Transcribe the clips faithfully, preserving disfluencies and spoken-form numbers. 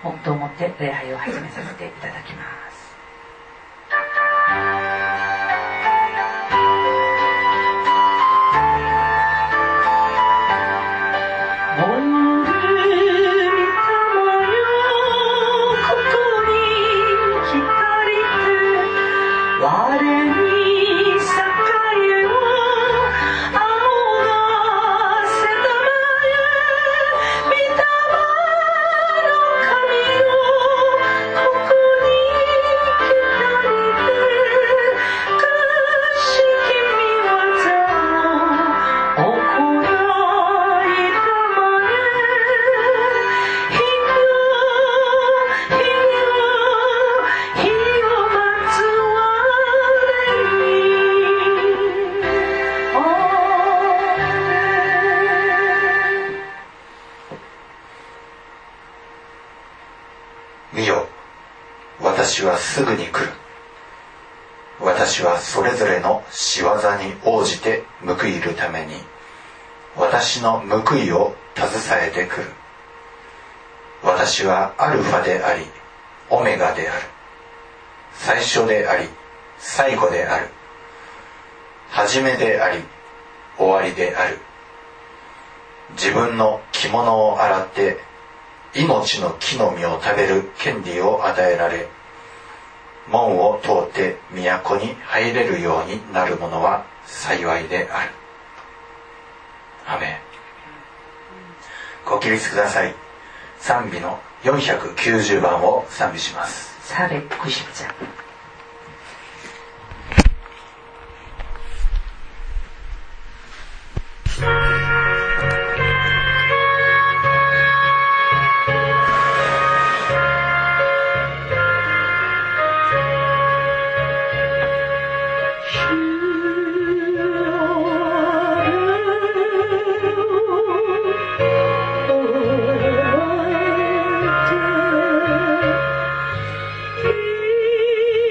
黙祷をもって礼拝を始めさせていただきます。 私はすぐに来る。私はそれぞれの仕業に応じて報いるために私の報いを携えてくる。私はアルファでありオメガである。最初であり最後である。始めであり終わりである。自分の着物を洗って命の木の実を食べる権利を与えられ、門を通って都に入れるようになる者は幸いである。アメン。ご起立ください。賛美のよんひゃくきゅうじゅうばんを賛美します。 사백구십 장 He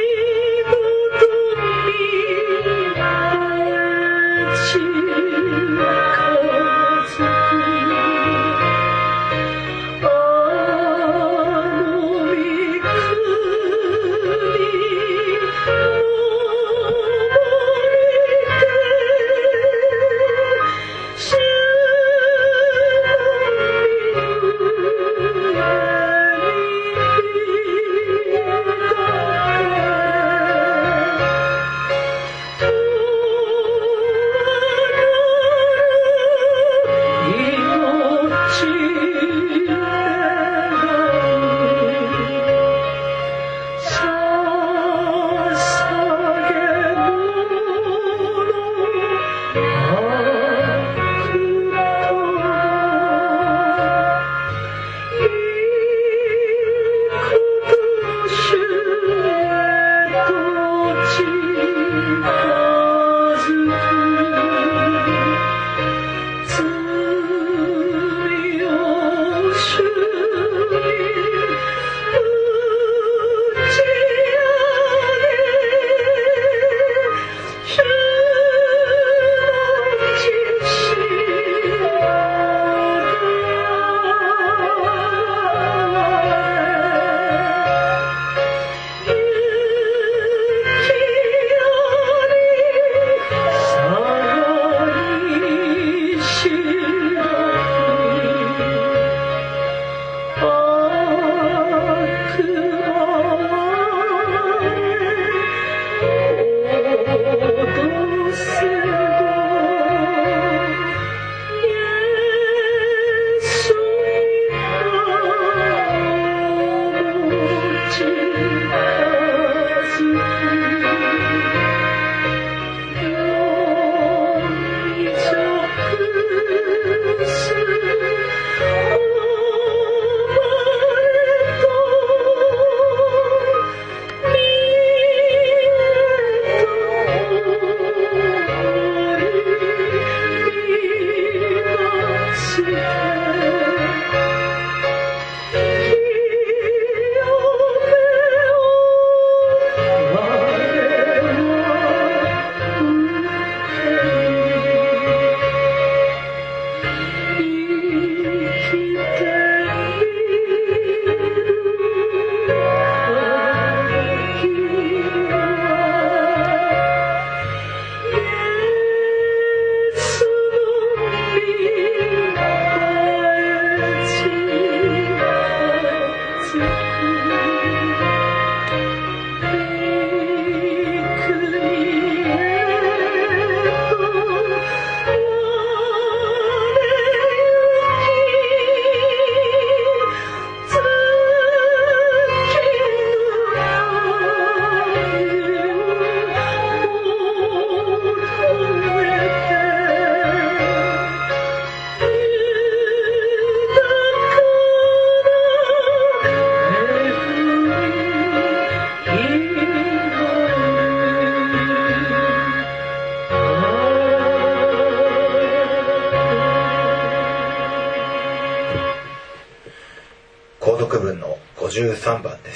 読文のごじゅうさんばんです。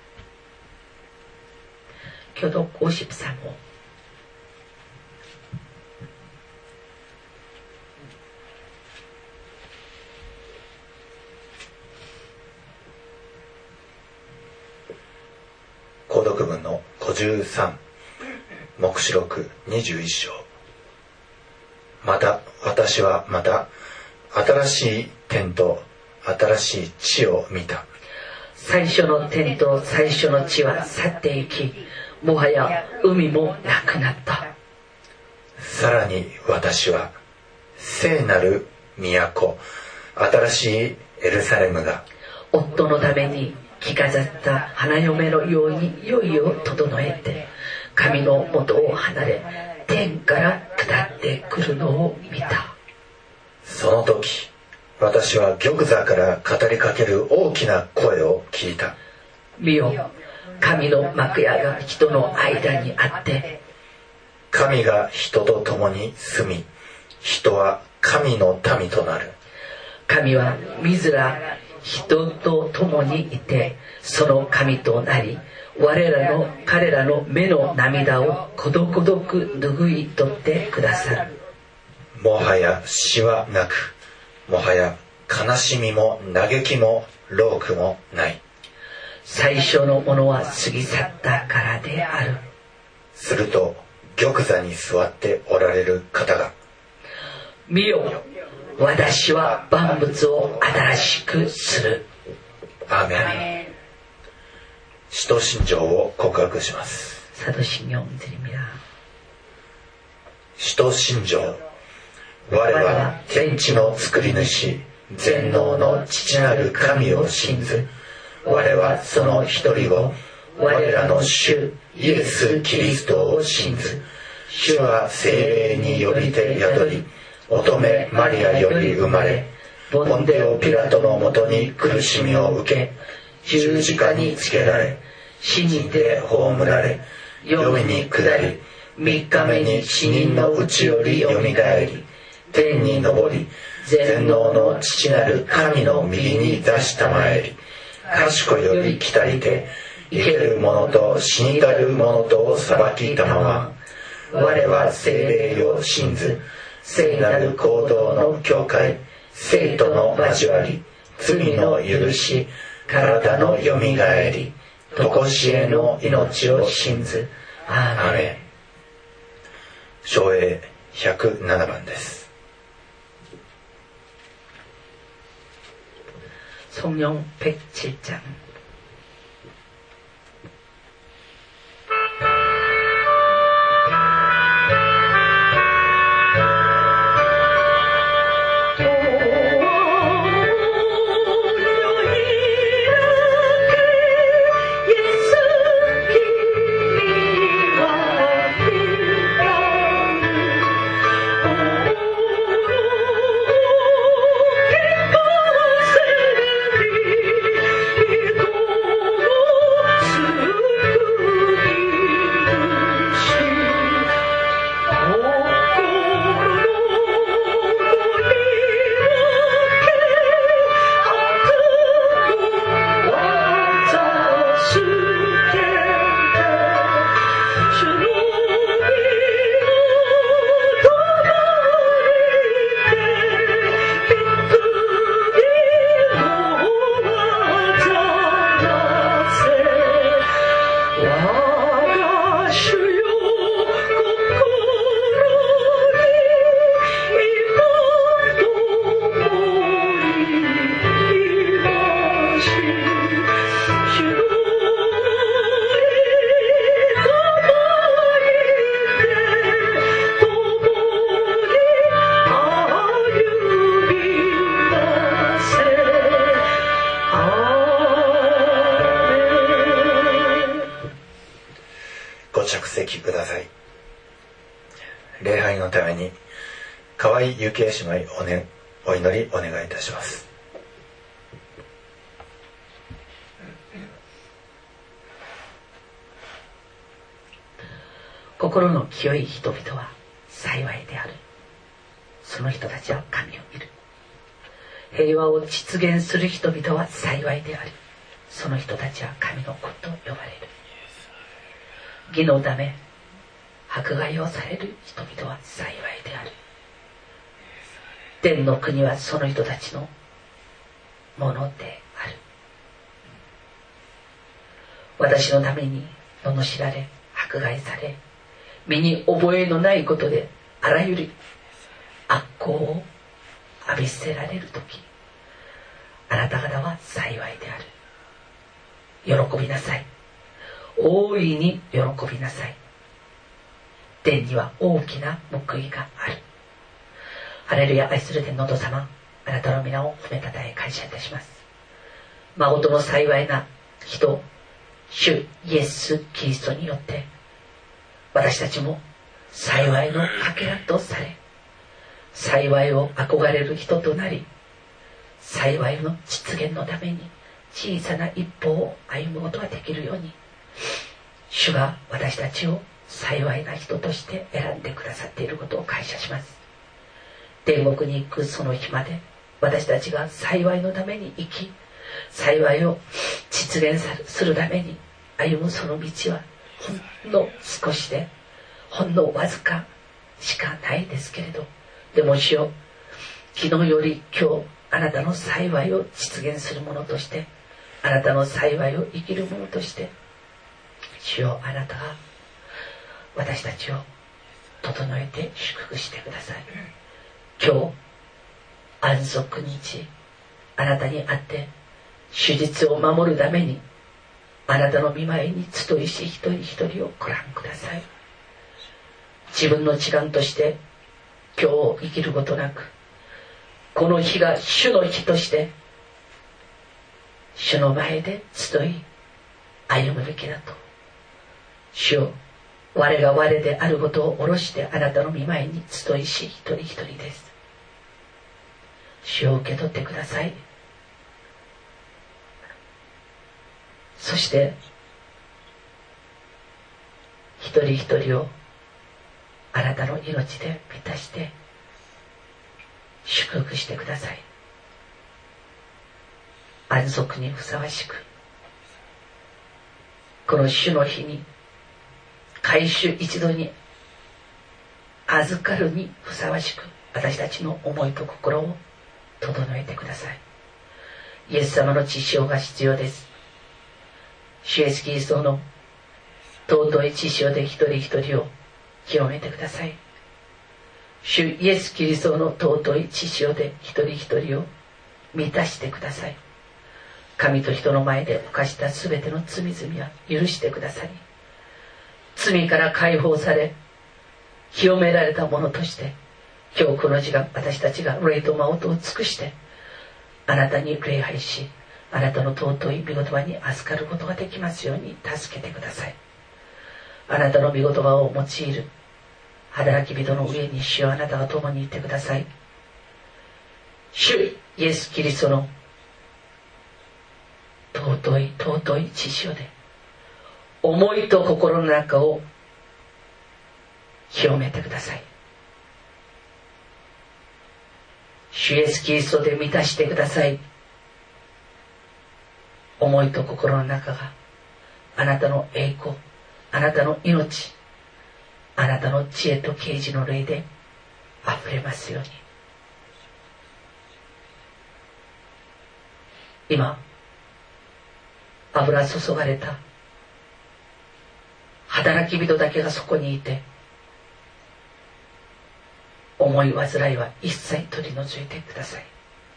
교독ごじゅうさん호 購読文のごじゅうさん、黙示録にじゅういっ章。また私はまた新しい天と新しい地を見た。 最初の天と最初の地は去っていき、もはや海もなくなった。 さらに私は聖なる都、新しいエルサレムが夫のために着飾った花嫁のように良いを整えて、神の元を離れ天から下ってくるのを見た。 その時私は玉座から語りかける大きな声を聞いた。 見よ、神の幕屋が人の間にあって、 神が人と共に住み、人は神の民となる。 神は自ら人と共にいて、その神となり、我らの彼らの目の涙をことごとく拭い取ってくださる。 もはや死はなく、もはや悲しみも嘆きも労苦もない。 最初のものは過ぎ去ったからである。 すると玉座に座っておられる方が、 見よ、私は万物を新しくする。 アーメン。使徒信条を告白します。 사도신경드립니다。 使徒信条。我は天地の作り主、全能の父なる神を信ず。我はその一人を、我らの主イエス・キリストを信ず。主は聖霊によりて宿り、乙女マリアより生まれ、ポンテオ・ピラトのもとに苦しみを受け、十字架につけられ、死にて葬られ、黄泉に下り、三日目に死人のうちよりよみがえり、天に昇り、全能の父なる神の右に座したまえり、賢より来たりて、生ける者と死にたる者とを裁きたまま、我は聖霊を信ず、聖なる行動の教会、聖徒の交わり、罪の許し、体のよみがえり、とこしえの命を信ず。アーメン。唱詠ひゃくななばんです。 성령 백칠 장。 ください。礼拝のために河合幸恵姉妹お、ね、お祈りお願いいたします。 心の清い人々は幸いである。その人たちは神を見る。 平和を実現する人々は幸いである。その人たちは神の子と呼ばれる。義のため迫害をされる人々は幸いである。天の国はその人たちのものである。私のために罵られ迫害され、身に覚えのないことであらゆる悪行を浴びせられるとき、あなた方は幸いである。喜びなさい。大いに喜びなさい。天には大きな報いがある。ハレルヤ。愛する天のお父様、あなたの皆を褒めたたえ感謝いたします。誠の幸いな人、主イエス・キリストによって私たちも幸いのかけらとされ、幸いを憧れる人となり、幸いの実現のために小さな一歩を歩むことができるように、主が私たちを幸いな人として選んでくださっていることを感謝します。天国に行くその日まで、私たちが幸いのために生き、幸いを実現するために歩むその道はほんの少しで、ほんのわずかしかないですけれど、でも主よ、昨日より今日あなたの幸いを実現するものとして、あなたの幸いを生きるものとして、主よ、あなたが私たちを整えて祝福してください。今日安息日、あなたにあって手術を守るためにあなたの御前に集いし一人一人をご覧ください。自分の時間として今日を生きることなく、この日が主の日として主の前で集い歩むべきだと。主よ、我が我であることを下ろしてあなたの御前に集いし一人一人です。主を受け取ってください。そして一人一人をあなたの命で満たして祝福してください。安息にふさわしく、この主の日に改主一度に預かるにふさわしく、私たちの思いと心を整えてください。イエス様の血潮が必要です。主イエスキリストの尊い血潮で一人一人を清めてください。主イエスキリストの尊い血潮で一人一人を満たしてください。神と人の前で犯したすべての罪々は許してくださり、罪から解放され清められたものとして、今日この時間、私たちが霊と真音を尽くしてあなたに礼拝し、あなたの尊い御言葉に預かることができますように助けてください。あなたの御言葉を用いる働き人の上に主よ、あなたが共にいてください。主イエスキリストの尊い尊い血潮で思いと心の中を清めてください。主イエスキリストで満たしてください。思いと心の中があなたの栄光、あなたの命、あなたの知恵と啓示の霊であふれますように。今油注がれた働き人だけがそこにいて、思い煩いは一切取り除いてください。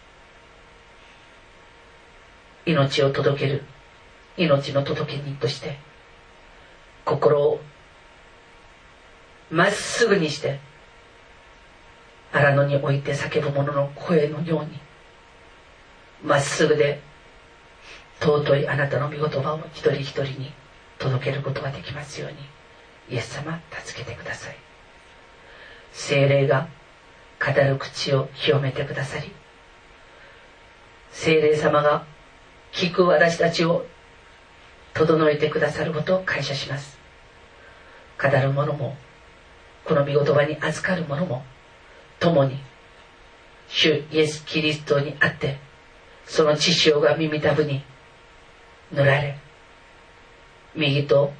命を届ける命の届け人として、心をまっすぐにして荒野に置いて叫ぶ者の声のように、まっすぐで尊いあなたの御言葉を一人一人に届けることができますように、イエス様助けてください。聖霊が語る口を清めてくださり、聖霊様が聞く私たちを整えてくださることを感謝します。語る者もこの御言葉に預かる者も共に主イエス・キリストにあって、その血潮が耳たぶに塗られ、右と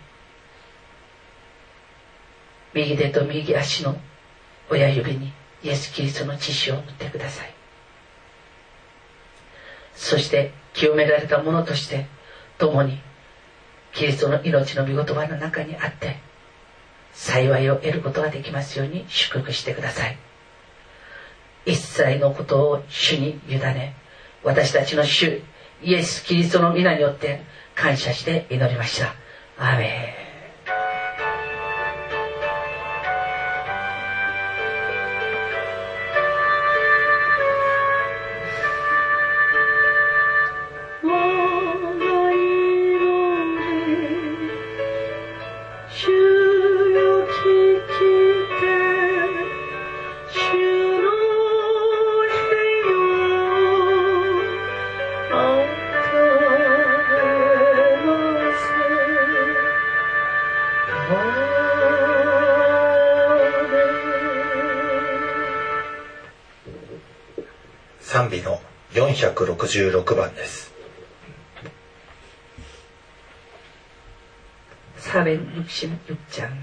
右手と右足の親指にイエス・キリストの血潮を塗ってください。そして清められたものとして共にキリストの命の御言葉の中にあって幸いを得ることができますように祝福してください。一切のことを主に委ね、私たちの主イエス・キリストの皆によって感謝して祈りました。アーメン。 賛美のよんひゃくろくじゅうろくばんです。 사백육십육 장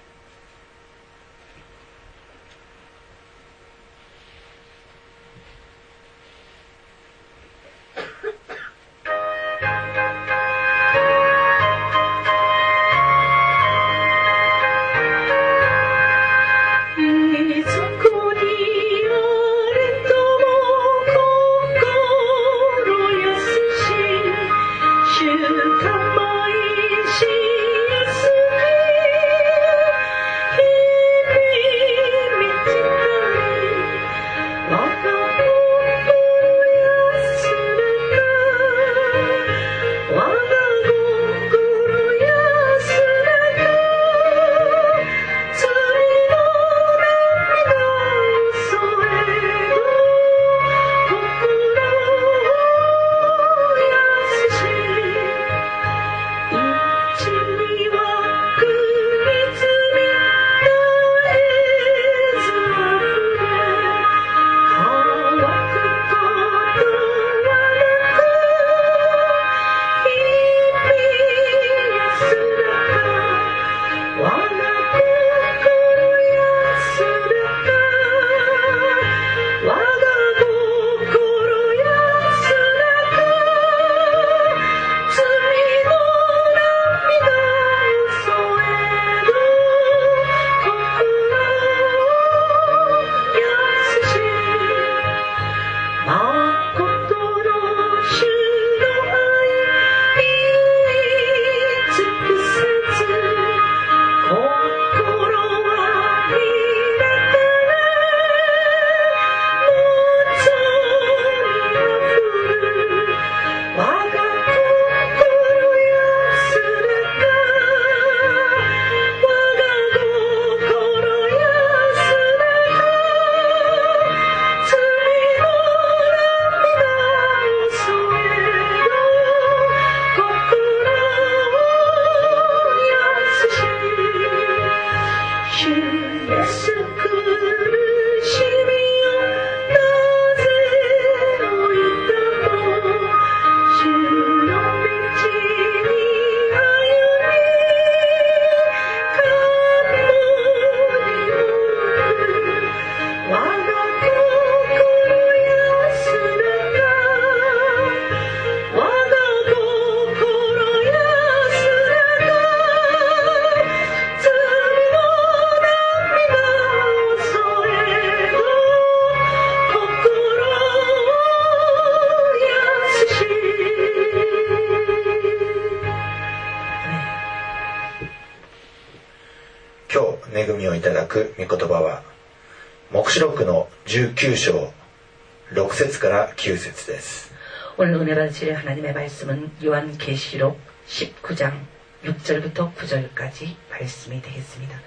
恵みをいただく御言葉は黙示録のじゅうきゅうしょうろくせつからきゅうせつです。 오늘 은혜 받으실 하나님의 말씀은 요한계시록 십구 장 육 절부터 구 절까지 말씀이 되겠습니다.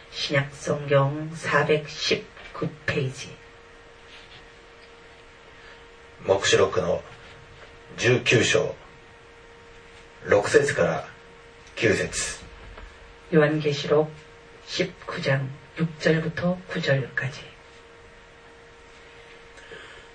신약성경 사백십구 페이지 黙示録のじゅうきゅうしょうろくせつからきゅうせつ 요한계시록 십구 장 육 절부터 구 절까지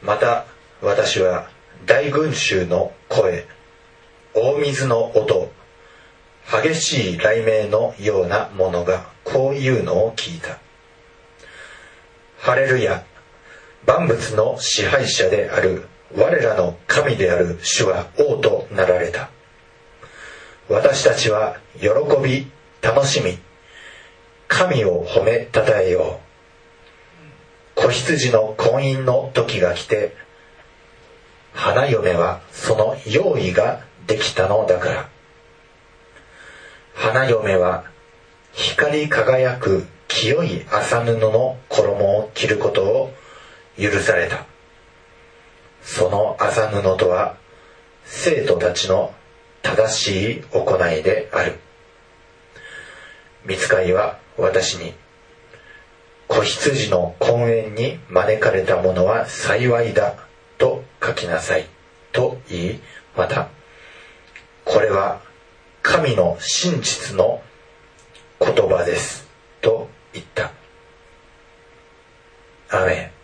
また私は大群衆の声、大水の音、激しい雷鳴のようなものがこういうのを聞いた。ハレルヤ、万物の支配者である我らの神である主は王となられた。私たちは喜び楽しみ、神を褒めたたえよう。子羊の婚姻の時が来て、花嫁はその用意ができたのだから。花嫁は光り輝く清い麻布の衣を着ることを許された。その麻布とは生徒たちの正しい行いである。御使いは私に、子羊の婚宴に招かれた者は幸いだと書きなさいと言い、またこれは神の真実の言葉ですと言った。アーメン。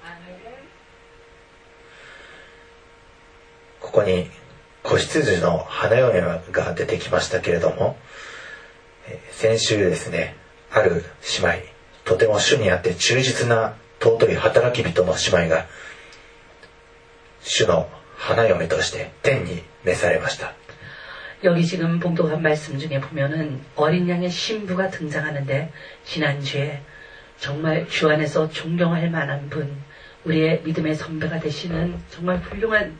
ここに子羊の花嫁が出てきましたけれども、先週ですね、ある姉妹、とても主にあって忠実な尊い働き人の姉妹が主の花嫁として天に召されました。 여기 지금 봉독한 말씀 중에 보면은 어린 양의 신부가 등장하는데, 지난주에 정말 주 안에서 존경할 만한 분, 우리의 믿음의 선배가 되시는 정말 훌륭한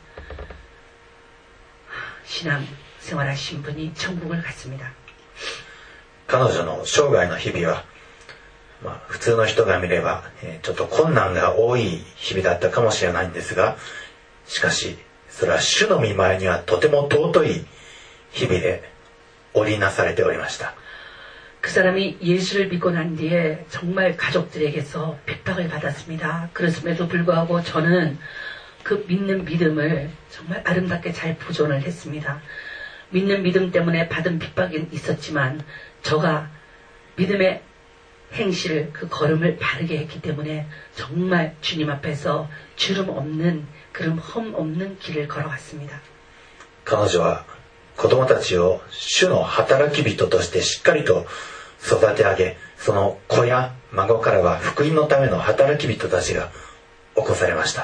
신앙 생활하신 분이 천국을 갔습니다. 彼女の生涯の日々は、まあ、普通の人が見れば、えー、ちょっと困難が多い日々だったかもしれないんですが、しかしそれは主の御前にはとても尊い日々で織りなされておりました。 그 사람이 예수를 믿고 난 뒤에 정말 가족들에게서 핍박을 받았습니다. 그렇음에도 불구하고 저는 그 믿는 믿음을 정말 아름답게 잘 보존을 했습니다. 믿는 믿음 때문에 받은 핍박은 있었지만 저가 믿음의 행실을, 그 걸음을 바르게 했기 때문에 정말 주님 앞에서 주름 없는, 그름 험 없는 길을 걸어갔습니다. 彼女は子供たちを主の働き人としてしっかりと育て上げ、その子や孫からは福音のための働き人たちが起こされました。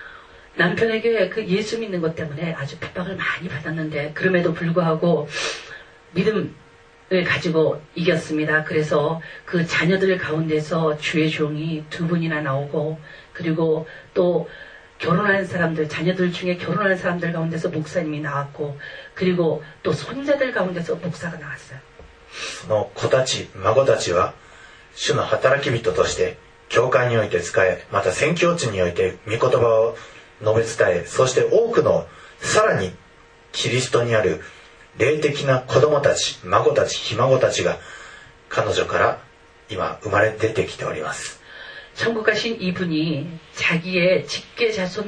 남편에게 그 예수 믿는 것 때문에 아주 핍박을 많이 받았는데 그럼에도 불구하고 믿음을 가지고 이겼습니다. 그래서 그 자녀들 가운데서 주의 종이 두 분이나 나오고, 그리고 또 결혼한 사람들, 자녀들 중에 결혼한 사람들 가운데서 목사님이 나왔고, 그리고 또 손자들 가운데서 목사가 나왔어요. その子たち、孫たちは主の働き人として教会において仕え、また宣教地において御言葉を述べ伝え、そして多くのさらにキリストにある霊的な子供たち、孫たち、ひ孫たちが彼女から今生まれ出てきております。 천국 가신 이분이 자기의 직계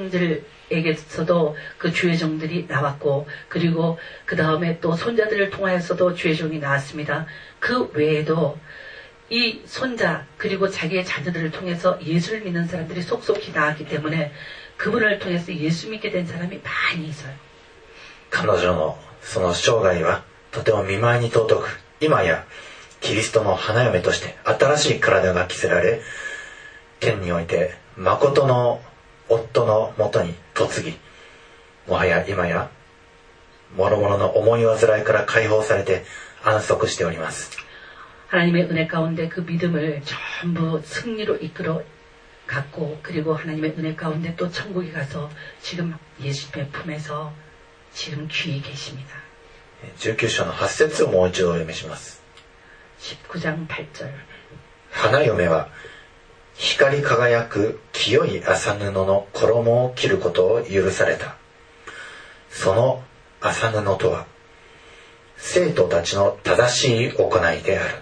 자손들에게서도 그 주의 종들이 나왔고, 그리고 그 다음에 또 손자들을 통하여서도 주의 종이 나왔습니다. 그 외에도 이 손자 그리고 자기의 자녀들을 통해서 예수를 믿는 사람들이 속속히 나왔기 때문에 그분을 통해서 예수 믿게 된 사람이 많이 있어요. 彼女のその生涯はとても見舞いに尊く、今やキリストの花嫁として新しい体が着せられ、天において誠の夫のもとに嫁ぎ、もはや今や諸々の思い煩いから解放されて安息しております。 하나님의 은혜 가운데 그 믿음을 전부 승리로 이끌어 갔고, 그리고 하나님의 은혜 가운데 또 천국에 가서 지금 예수님의 품에서 지금 귀히 계십니다. じゅうきゅう章のはち節をもう一度お読みします。 십구 장 팔 절. 花嫁は光り輝く清い麻布の衣を着ることを許された。その麻布とは生徒たちの正しい行いである。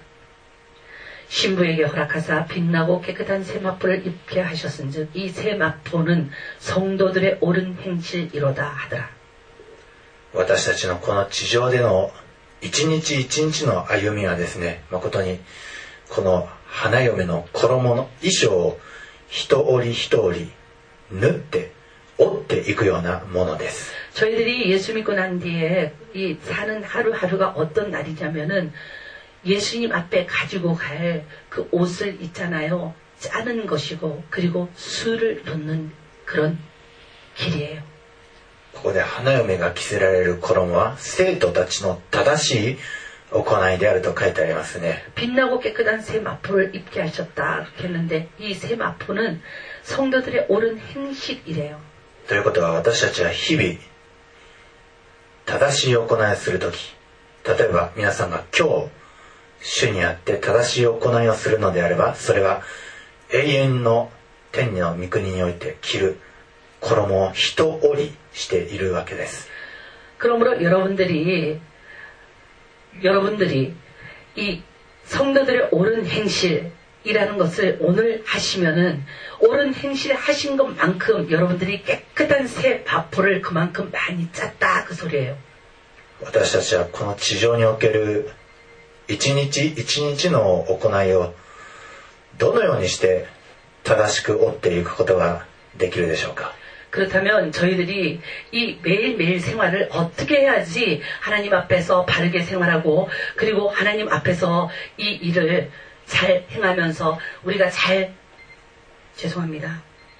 신부에게 허락하사 빛나고 깨끗한 세마포를 입게 하셨은즉 이 세마포는 성도들의 옳은 행실이로다 하더라. 私たちのこの地上での一日一日の歩みはですね、誠にこの花嫁の衣の衣装を一折一折縫って折っていくようなものです。 저희들이 예수 믿고 난 뒤에 이 사는 하루하루가 어떤 날이냐면은 예수님 앞에 가지고 갈 그 옷을 있잖아요. 짜는 것이고 그리고 술을 놓는 그런 길이에요. ここで花嫁が着せられる衣は生徒たちの正しい行いであると書いてありますね。 빛나고 깨끗한 새 마포를 입게 하셨다 그렇게 했는데 이 새 마포는 성도들의 옳은 행실이래요. ということは私たちは日々正しい行いをするとき、例えば皆さんが今日主にあって正しい行いをするのであれば、それは永遠の天の御国において着る衣を一織りしているわけです。 그러므로 여러분들이 여러분들이 이 성도들의 옳은 행실이라는 것을 오늘 하시면은 옳은 행실 하신 것만큼 여러분들이 깨끗한 새 바포를 그만큼 많이 짰다 그 소리예요. 私たちはこの地上における一日一日の行いをどのようにして正しく追っていくことができるでしょうか。 그렇다면 저희들이 이 매일매일 생활을 어떻게 해야지 하나님 앞에서 바르게 생활하고 그리고 하나님 앞에서 이 일을 잘 행하면서 우리가 잘 죄송합니다.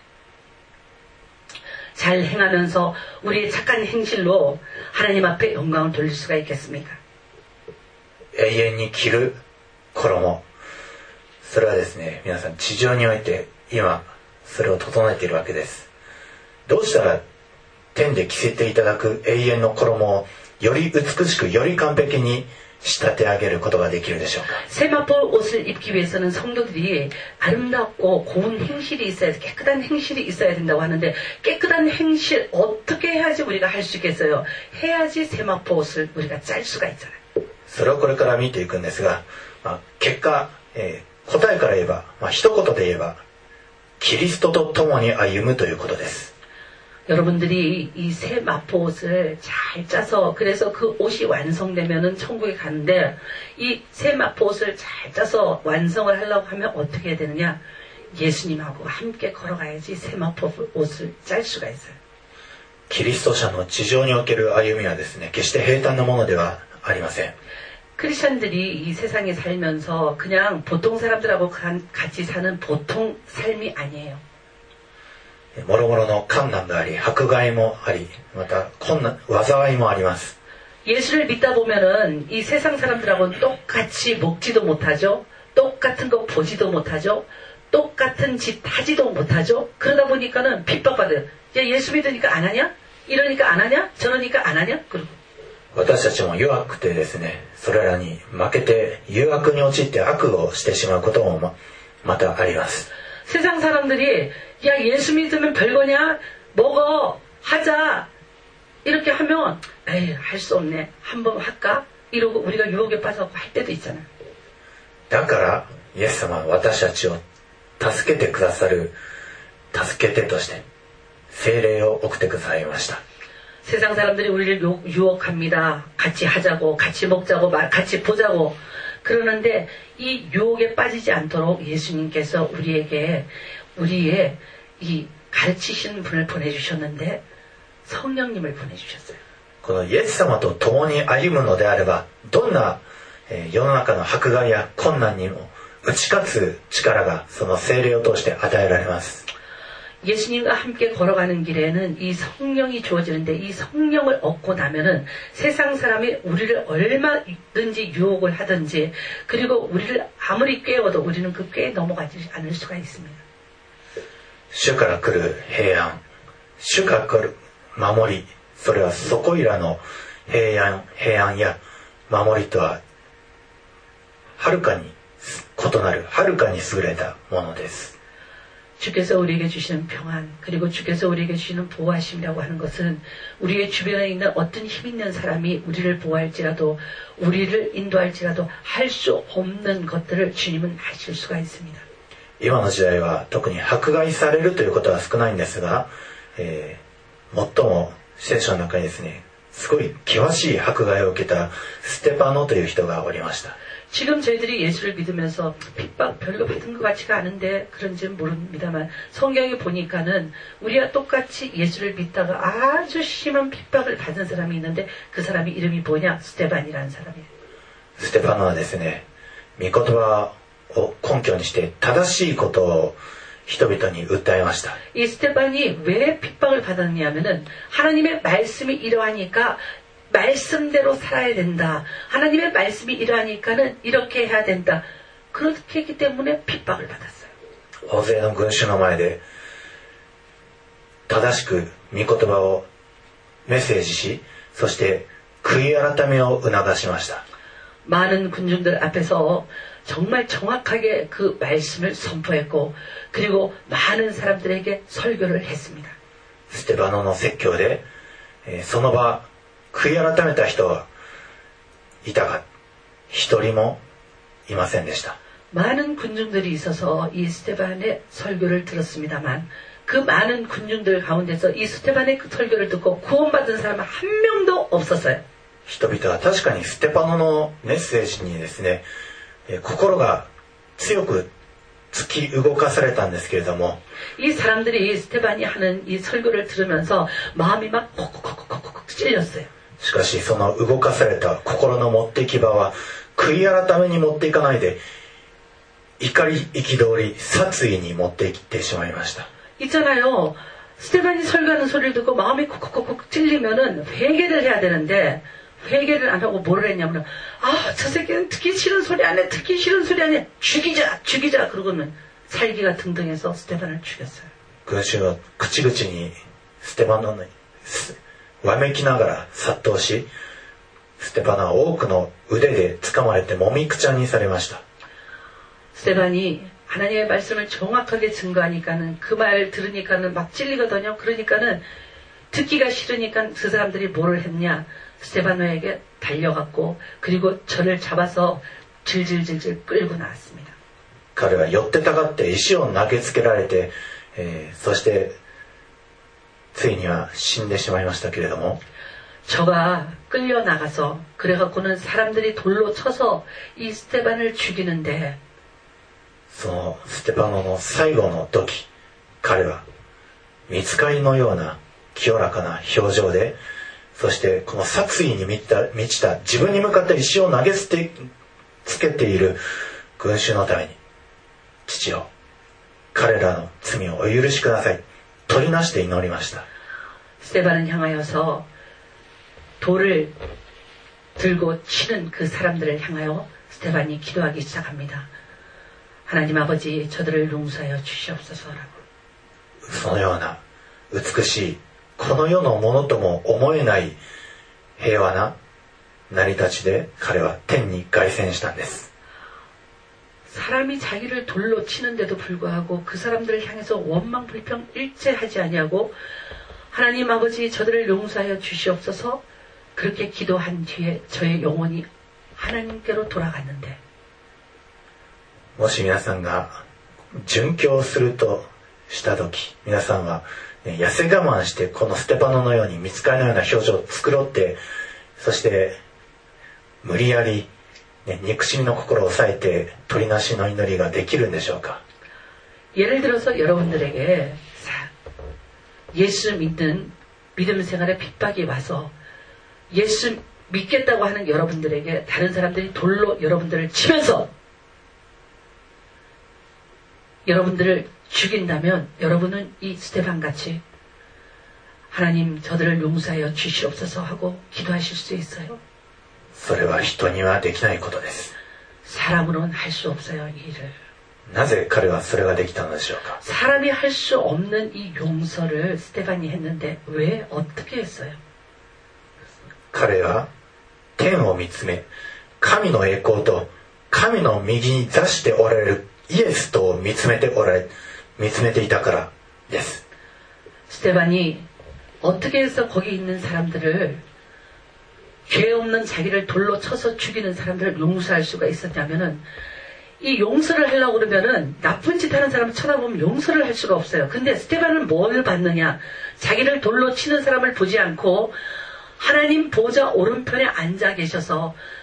잘 행하면서 우리의 착한 행실로 하나님 앞에 영광을 돌릴 수가 있겠습니까? 永遠に着る衣、それはですね、皆さん地上において今それを整えているわけです。どうしたら天で着せていただく永遠の衣をより美しくより完璧に仕立て上げることができるでしょうか。 새 마포 옷을 입기 위해서는 성도들이 아름답고 고운 행실이 있어야 깨끗한 행실이 있어야 된다고 하는데 깨끗한 행실 어떻게 해야지 우리가 할 수 있겠어요? 해야지 새 마포 옷을 우리가 짤 수가 있잖아요. それをこれから見ていくんですが、まあ、結果、えー、答えから言えば、まあ、一言で言えばキリストと共に歩むということです。 여러분들이 이 새 마포 옷을 잘 짜서 그래서 그 옷이 완성되면은 천국에 가는데 이 새 마포 옷을 잘 짜서 완성을 하려고 하면 어떻게 해야 되느냐? 예수님하고 함께 걸어가야지 새 마포 옷을 짤 수가 있어요. キリスト者の地上における歩みはですね、決して平坦なものではありません。 크리스천들이 이 세상에 살면서 그냥 보통 사람들하고 같이 사는 보통 삶이 아니에요. もろもろの困難があり、迫害もあり、また困難、災いもあります。 예수를 믿다 보면은 이 세상 사람들하고는 똑같이 먹지도 못하죠. 똑같은 거 보지도 못하죠. 똑같은 짓 하지도 못하죠. 그러다 보니까는 핍박받아요. 야, 예수 믿으니까 안 하냐? 이러니까 안 하냐? 저러니까 안 하냐? 그리고 私たちも弱くてですね、それらに負けて誘惑に陥って悪をしてしまうことも ま, またあります。 세상 사람들이 야 예수 믿으면 별거냐? 먹어 하자 이렇게 하면 에이 할 수 없네 한번 할까? 이러고 우리가 유혹에 빠져서 할 때도 있잖아요. だからイエス様は私たちを助けてくださる助け手として聖霊を送ってくださいました。 세상 사람들이 우리를 유혹합니다. 같이 하자고, 같이 먹자고, 같이 보자고. 그러는데 이 유혹에 빠지지 않도록 예수님께서 우리에게 우리의 이 가르치시는 분을 보내주셨는데 성령님을 보내주셨어요. このイエス様と共に歩むのであれば、どんな世の中の迫害や困難にも打ち勝つ力がその聖霊を通して与えられます。 예수님과 함께 걸어가는 길에는 이 성령이 주어지는데 이 성령을 얻고 나면은 세상 사람이 우리를 얼마든지 유혹을 하든지 그리고 우리를 아무리 꾀어도 우리는 그 꾀에 넘어가지 않을 수가 있습니다. 主から来る平安、主から来る守り、それはそこいらの平安、平安や守りとははるかに異なる、はるかに優れたものです。 주께서 우리에게 주시는 평안 그리고 주께서 우리에게 주시는 보호하심이라고 하는 것은 우리의 주변에 있는 어떤 힘 있는 사람이 우리를 보호할지라도 우리를 인도할지라도 할 수 없는 것들을 주님은 하실 수가 있습니다. 今の時代は特に迫害されるということは少ないんですが、えー、最も聖書の中にですね、すごい険しい迫害を受けたステパノという人がおりました。 지금 저희들이 예수를 믿으면서 핍박 별로 받은 것 같지가 않은데 그런지는 모릅니다만 성경에 보니까는 우리와 똑같이 예수를 믿다가 아주 심한 핍박을 받은 사람이 있는데 그 사람이 이름이 뭐냐? 스테반이라는 사람이에요. ステパノはですね、御言葉を根拠にして正しいことを人々に訴えました。 이 스테반이 왜 핍박을 받았냐 하면은 하나님의 말씀이 이러하니까 말씀대로 살아야 된다. 하나님의 말씀이 이러하니까는 이렇게 해야 된다. 그렇게 했기 때문에 핍박을 받았어요. 大勢の群衆の前で正しく御言葉をメッセージし、そして悔い改めを促しました。 많은 군중들 앞에서 정말 정확하게 그 말씀을 선포했고 그리고 많은 사람들에게 설교를 했습니다. ステパノの説教で、えー、その場悔い改めた人はいたが一人もいませんでした。 많은 군중들이 있어서 이 스테반의 설교를 들었습니다만 그 많은 군중들 가운데서 이 스테반의 그 설교를 듣고 구원받은 사람은 한 명도 없었어요. 人々は確かにステパノのメッセージにですね、心が強く突き動かされたんですけれども、 이 사람들이 스테반이 하는 이 설교를 들으면서 마음이 막 콕콕콕콕콕 찔렸어요. しかしその動かされた心の持っていき場は悔い改めに持っていかないで怒り憤り殺意に持っていってしまいました。 있잖아요. 스테반이 설교하는 소리를 듣고 마음이 콕콕콕콕 찔리면은 회개를 해야 되는데 회개를 안 하고 뭐를 했냐면 아, 저 새끼는 듣기 싫은 소리 안 해. 듣기 싫은 소리 안 해. 죽이자. 죽이자. 그러고는 살기가 등등해서 스테반을 죽였어요. 群衆は口々にステパノにわめきながら殺到し、ステパノは多くの腕で掴まれてもみくちゃにされました。 스테반이 하나님의 말씀을 정확하게 증거하니까는 그 말 들으니까는 막 찔리거든요. 그러니까는 듣기가 싫으니까 그 사람들이 뭐를 했냐? 스테바노에게 달려갔고 그리고 저를 잡아서 질질질질 끌고 나왔습니다. 彼は寄ってたかって石を投げつけられて、えー、そしてついには死んでしまいましたけれども、 저가 끌려 나가서 그래갖고는 사람들이 돌로 쳐서 이 스테반을 죽이는데 そのステパノの最後の時、彼は御使いのような清らかな表情で、そしてこの殺意に満ちた、満ちた自分に向かって石を投げつけ、つけている群衆のために、父よ、彼らの罪をお許しください。取りなして祈りました。 스테반은 향하여서 돌을 들고 치는 그 사람들을 향하여 스테반이 기도하기 시작합니다. 하나님 아버지 저들을 용서하여 주시옵소서라고. そのような美しいこの世のものとも思えない平和な成り立ちで彼は天に凱旋したんです。 사람이 자기를 돌로 치는데도 불구하고 그 사람들을 향해서 원망 불평 일체하지 아니하고 하나님 아버지 저들을 용서하여 주시옵소서 그렇게 기도한 뒤에 저의 영혼이 하나님께로 돌아갔는데 もし皆さんが殉教するとした時、皆さんは、ね、痩せ我慢してこのステパノのように御使いのような表情を作ろうって、そして無理やり、ね、憎しみの心を抑えて取りなしの祈りができるんでしょうか。 예를 들어서 여러분들에게 예수 믿는 믿음 생활에 핍박이 와서 예수 믿겠다고 하는 여러분들에게 다른 사람들이 돌로 여러분들을 치면서 여러분들을 죽인다면 여러분은 이 스테반같이 하나님 저들을 용서하여 주시옵소서 하고 기도하실 수 있어요? それは人にはできないことです。 사람으로는 할 수 없어요, 이 일을. なぜ彼はそれができたのでしょうか。 사람이 할 수 없는 이 용서를 스테반이 했는데 왜 어떻게 했어요? 彼は天を見つめ、神の栄光と神の右に座しておられるイエスと見つめておられ、見つめていたからです。 스테반이 어떻게 해서 거기 있는 사람들을 죄 없는 자기를 돌로 쳐서 죽이는 사람들을 용서할 수가 있었냐면은 이 용서를 하려고 그러면은 나쁜 짓 하는 사람을 쳐다보면 용서를 할 수가 없어요. 근데 스테반은 뭘 받느냐? 자기를 돌로 치는 사람을 보지 않고 하나님 보좌 오른편에 앉아 계셔서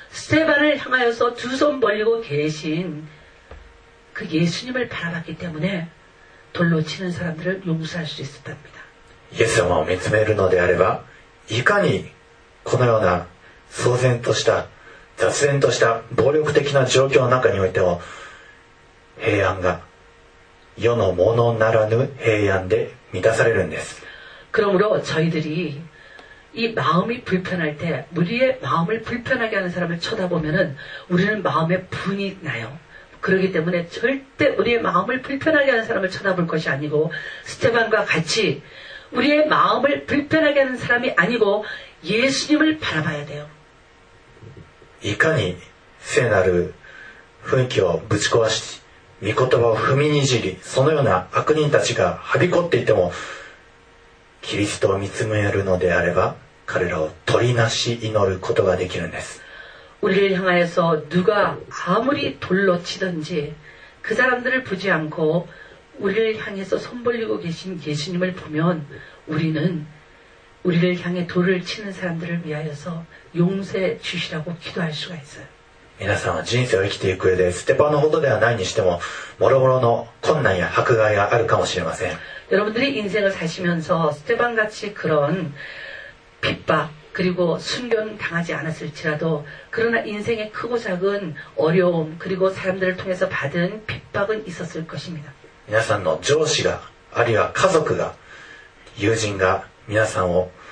스테반을 향하여서 두 손 벌리고 계신 그 예수님을 바라봤기 때문에 돌로 치는 사람들을 용서할 수 있었답니다. イエス様を見つめるのであれば、いかにこのような騒然とした雑然とした暴力的な状況の中においても平安が世のものならぬ平安で満たされるんです。 그러므로 저희들이 이 마음이 불편할 때 우리의 마음을 불편하게 하는 사람을 쳐다보면은 우리는 마음에 분이 나요. 그렇기 때문에 절대 우리의 마음을 불편하게 하는 사람을 쳐다볼 것이 아니고 스테반과 같이 우리의 마음을 불편하게 하는 사람이 아니고 예수님을 바라봐야 돼요. いかに聖なる雰囲気をぶち壊し、御言葉を踏みにじり、そのような悪人たちがはびこっていても、キリストを見つめるのであれば、彼らを取りなし祈ることができるんです。 우리를 향하여서 누가 아무리 돌로 치든지 그 사람들을 보지 않고 우리를 향해서 손 벌리고 계신 예수님을 보면 우리는 우리를 향해 돌을 치는 사람들을 위하여서 용서해 주시라고 기도할 수가 있어요. 皆さんは人生を生きていく上でステパノほどではないにしても諸々の困難や迫害があるかもしれません。 여러분들이 인생을 사시면서 스테반같이 그런 핍박 그리고 순교는 당하지 않았을지라도 그러나 인생의 크고 작은 어려움 그리고 사람들을 통해서 받은 핍박은 있었을 것입니다. 皆さんの上司があるいは家族が友人が皆さんを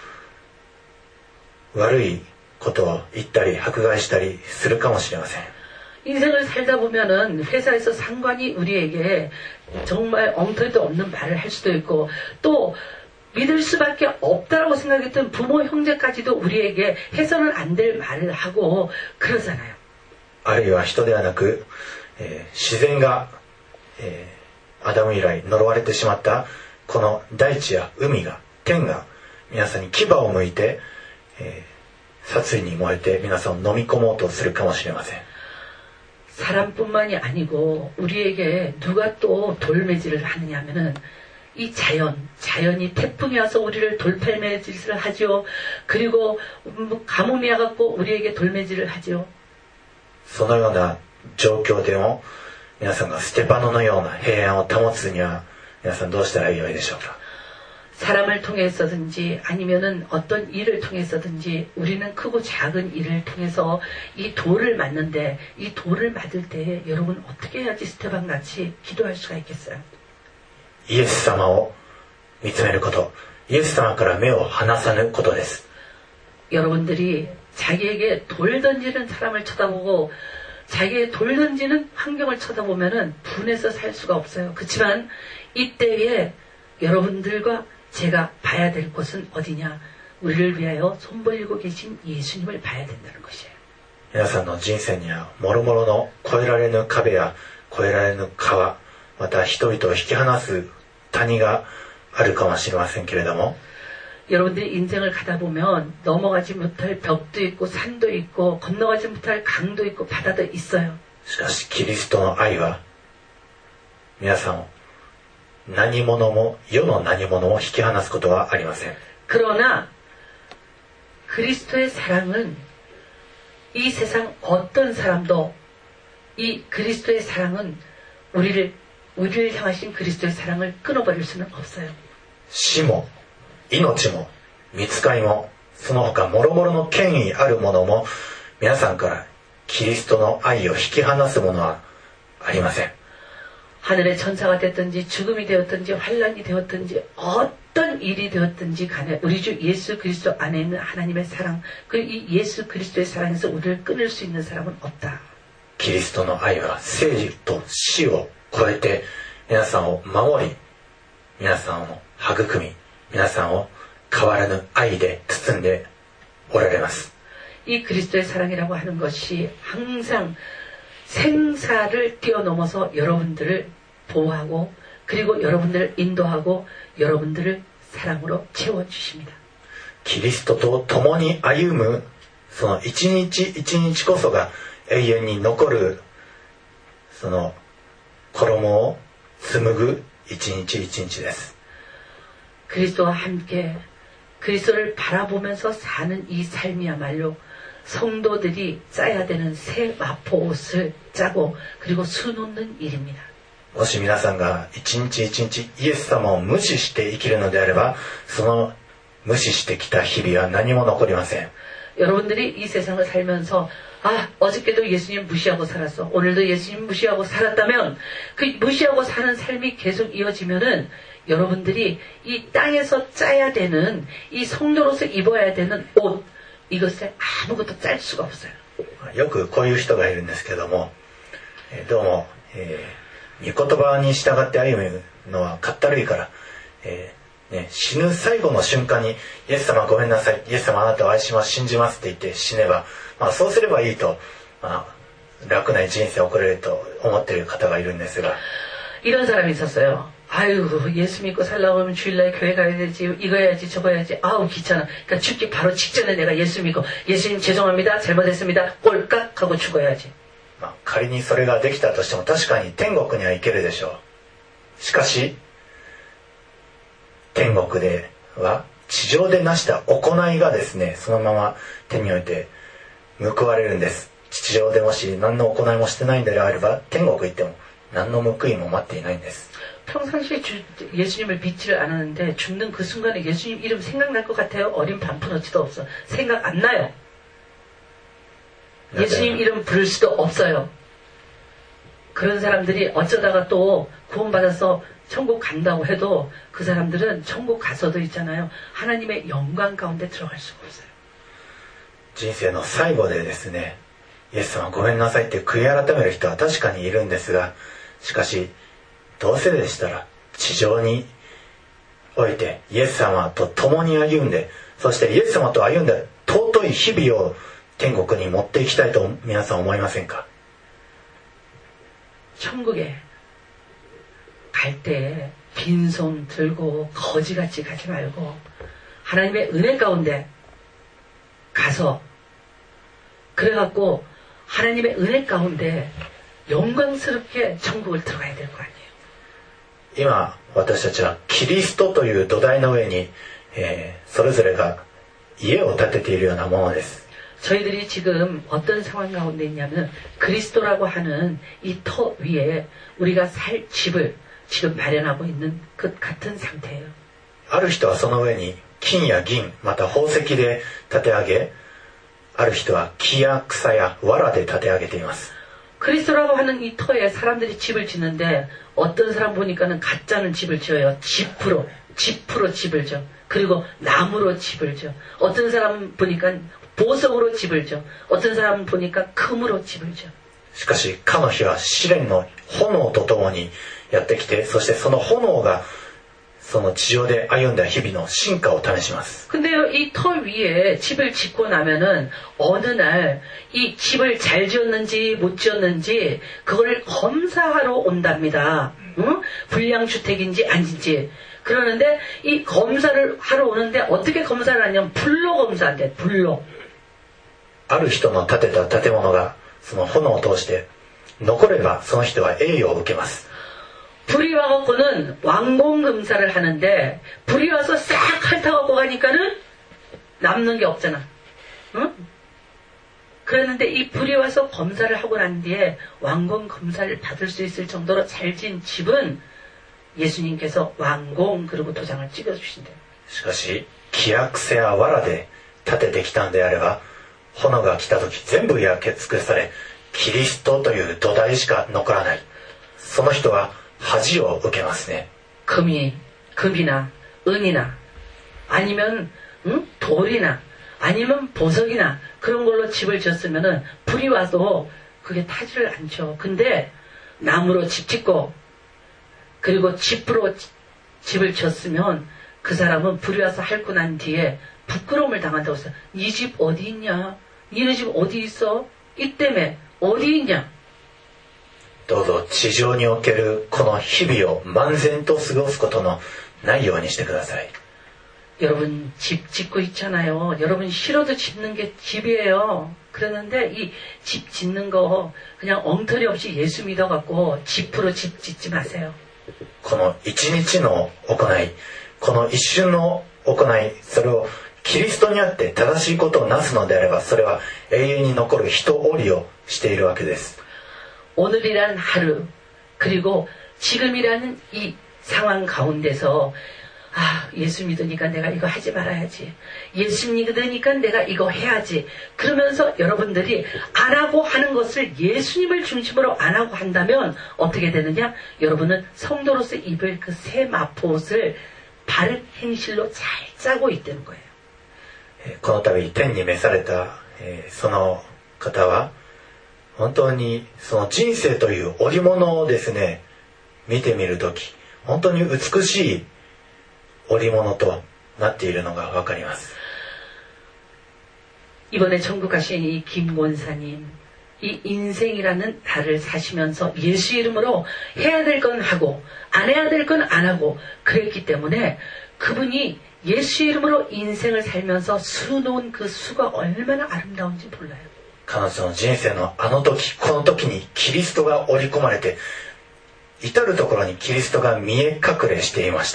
悪いことを言ったり迫害したりするかもしれません。 인생을 살다 보면은 회사에서 상관이 우리에게 정말 엉터리도 없는 말을 할 수도 있고 또 믿을 수밖에 없다라고 생각했던 부모 형제까지도 우리에게 해서는 안 될 말을 하고 그러잖아요. あるいは人ではなく、えー、自然が、えー、アダム以来呪われてしまったこの大地や海が天が皆さんに牙を向いて、えー、殺意に燃えて皆さんを飲み込もうとするかもしれません。 사람뿐만이 아니고 우리에게 누가 또 돌매질을 하느냐 하면은 이 자연, 자연이 태풍이 와서 우리를 돌팔매질을 하죠. 그리고 가뭄이 와갖고 우리에게 돌매질을 하죠. そのような状況でも皆さんがステパノのような平安を保つには皆さんどうしたらよいでしょうか。 사람을 통해서든지 아니면은 어떤 일을 통해서든지 우리는 크고 작은 일을 통해서 이 돌을 맞는데 이 돌을 맞을 때 여러분 어떻게 해야지 스테반 같이 기도할 수가 있겠어요? イエス様を見つめること、イエス様から目を離さぬことです。 여러분들이 자기에게 돌 던지는 사람을 쳐다보고 자기의 돌 던지는 환경을 쳐다보면은 분해서 살 수가 없어요. 그렇지만 이때에 여러분들과 제가 봐야 될 곳은 어디냐? 우리를 위하여 손 벌리고 계신 예수님을 봐야 된다는 것이에요. 皆さんの人生には諸々の越えられぬ壁や越えられぬ川、また人々を引き離す谷があるかもしれませんけれども 여러분들이 인생을 가다 보면 넘어가지 못할 벽도 있고 산도 있고 건너가지 못할 강도 있고 바다도 있어요. しかしキリストの愛は皆さんを何者も世の何者も引き離すことはありません。 그러나 그리스도의 사랑은 이 세상 어떤 사람도 이 그리스도의 사랑은 우리를 우리를 향하신 그리스도의 사랑을 끊어버릴 수는 없어요. 死も命も御使いもその他諸々の権威あるものも皆さんからキリストの愛を引き離すものはありません。 하늘의 천사가 됐든지 죽음이 되었든지 환란이 되었든지 어떤 일이 되었든지 간에 우리 주 예수 그리스도 안에 있는 하나님의 사랑 그리고 이 예수 그리스도의 사랑에서 우리를 끊을 수 있는 사람은 없다. キリストの愛は生と死を超えて皆さんを守り皆さんを育み皆さんを変わらぬ愛で包んでおられます。 이 그리스도의 사랑이라고 하는 것이 항상 생사를 뛰어넘어서 여러분들을 보호하고 그리고 여러분들을 인도하고 여러분들을 사랑으로 채워주십니다. キリストと共に歩むその一日一日こそが永遠に残るその衣を紡ぐ一日一日です。 그리스도와 함께 그리스도를 바라보면서 사는 이 삶이야말로 성도들이 짜야 되는 새 마포 옷을 짜고 그리고 수놓는 일입니다. もし皆さんが一日一日イエス様を無視して生きるのであれば、その無視してきた日々は何も残りません。 여러분들이 이 세상을 살면서 아 어저께도 예수님 무시하고 살았어. 오늘도 예수님 무시하고 살았다면 그 무시하고 사는 삶이 계속 이어지면은 여러분들이 이 땅에서 짜야 되는 이 성도로서 입어야 되는 옷 이것을 아무것도 짤 수가 없어요. よくこういう人がいるんですけども、どうも、えー、御言葉に従って歩むのはかったるいから、えーね、死ぬ最後の瞬間にイエス様ごめんなさい、イエス様あなたを愛します、信じますって言って死ねば、まあ、そうすればいいと、まあ、楽な人生を送れると思っている方がいるんですが、 이런 사람이 있었어요. 아유 예수 믿고 살려고 하면 주일날 교회 가야 되지, 이거 해야지 저거 해야지, 아우 귀찮아. 그러니까 죽기 바로 직전에 내가 예수 믿고 예수님 죄송합니다, 잘못했습니다, 꼴깍 하고 죽어야지. まあ、仮にそれができたとしても確かに天国には行けるでしょう。しかし天国では地上で成した行いがですね、そのまま手において報われるんです。地上でもし何の行いもしてないんであれば天国行っても何の報いも待っていないんです。 평상시에 주, 예수님을 믿지를 않았는데 죽는 그 순간에 예수님 이름 생각날 것 같아요? 어린 반푼어치도 없어. 생각 안 나요. 예수님 이름 부를 수도 없어요. 그런 사람들이 어쩌다가 또 구원받아서 천국 간다고 해도 그 사람들은 천국 가서도 있잖아요. 하나님의 영광 가운데 들어갈 수가 없어요. 人生の最後でですね、イエス様ごめんなさいって悔い改める人は確かにいるんですが、しかしどうせでしたら地上においてイエス様と共に歩んで、そしてイエス様と歩んで尊い日々を天国に持っていきたいと皆さん思いませんか？ 천국에 갈 때 빈손 들고 거지같이 가지 말고 하나님의 은혜 가운데 가서 그래갖고 하나님의 은혜 가운데 영광스럽게 천국을 들어가야 될 거 아니에요. 今私たちはキリストという土台の上に、えー、それぞれが家を建てているようなものです。 저희들이 지금 어떤 상황 가운데 있냐면 그리스도라고 하는 이 터 위에 우리가 살 집을 지금 마련하고 있는 것 같은 상태예요. ある人はその上に金や銀また宝石で建て上げ、ある人は木や草や藁で建て上げています。 그리스도라고 하는 이 터에 사람들이 집을 짓는데 어떤 사람 보니까는 가짜는 집을 지어요. 지프로, 지프로 집을 지어. 그리고 나무로 집을 지어. 어떤 사람 보니까 보석으로 집을 지어. 어떤 사람 보니까 금으로 집을 지어. しかしかの日は試練の炎とともにやってきて、そしてその炎がその地上で歩んだ日々の進化を試します。 근데요, 이 터 위에 집을 짓고 나면은 어느 날 이 집을 잘 지었는지 못 지었는지 그걸 검사하러 온답니다. 응? 불량주택인지 아닌지. 그러는데 이 검사를 하러 오는데 어떻게 검사를 하냐면 불로 검사한대. 불로. ある人の建てた建物がその炎を通して残ればその人は栄誉を受けます。 불이 와갖고는 완공검사를 하는데 불이 와서 싹 핥아갖고 가니까는 남는 게 없잖아. 응? 그랬는데 이 불이 와서 검사를 하고 난 뒤에 완공검사를 받을 수 있을 정도로 잘 지은 집은 예수님께서 완공 그리고 도장을 찍어주신대요. しかし木や草や藁で建ててきたのであれば炎が来た時全部焼け尽くされキリストという土台しか残らない。その人は恥を受けますね。 금이, 금이나 은이나 아니면 응? 돌이나 아니면 보석이나 그런 걸로 집을 지었으면은 불이 와도 그게 타지를 않죠. 근데 나무로 집 짓고 그리고 집으로 집을 지었으면 그 사람은 불이 와서 핥고 난 뒤에 부끄러움을 당한다고 했어요. 네 집 어디 있냐? 니네 집 어디 있어? 이 때문에 어디 있냐? どうぞ地上におけるこの日々を漫然と過ごすことのないようにしてください。 여러분 집 짓고 있잖아요. 여러분 싫어도 짓는 게 집이에요. 그러는데 이 집 짓는 거 그냥 엉터리 없이 예수 믿어갖고 집으로 집 짓지 마세요. この一日の行い、この一瞬の行い、それをキリストにあって正しいことをなすのであれば、それは永遠に残る人折りをしているわけです。 오늘이란 하루, 그리고 지금이라는 이 상황 가운데서 아, 예수 믿으니까 내가 이거 하지 말아야지. 예수 믿으니까 내가 이거 해야지. 그러면서 여러분들이 안 하고 하는 것을 예수님을 중심으로 안 하고 한다면 어떻게 되느냐? 여러분은 성도로서 입을 그 새 마포옷을 바른 행실로 잘 짜고 있다는 거예요. この度天に召された、えー、その方は本当にその人生という織物をですね見てみるとき、本当に美しい織物となっているのがわかります。 이번에 천국 가신 이 김권사님, 이 인생이라는 달을 사시면서 예수 이름으로 해야 될 건 하고 안 해야 될 건 안 하고 그랬기 때문에 그분이 예수 이름으로 인생을 살면서 수놓은 그 수가 얼마나 아름다운지 몰라요. 彼女の人生のあの時この時にキリストが織り込まれて、至るところにキリストが見え隠れしていました。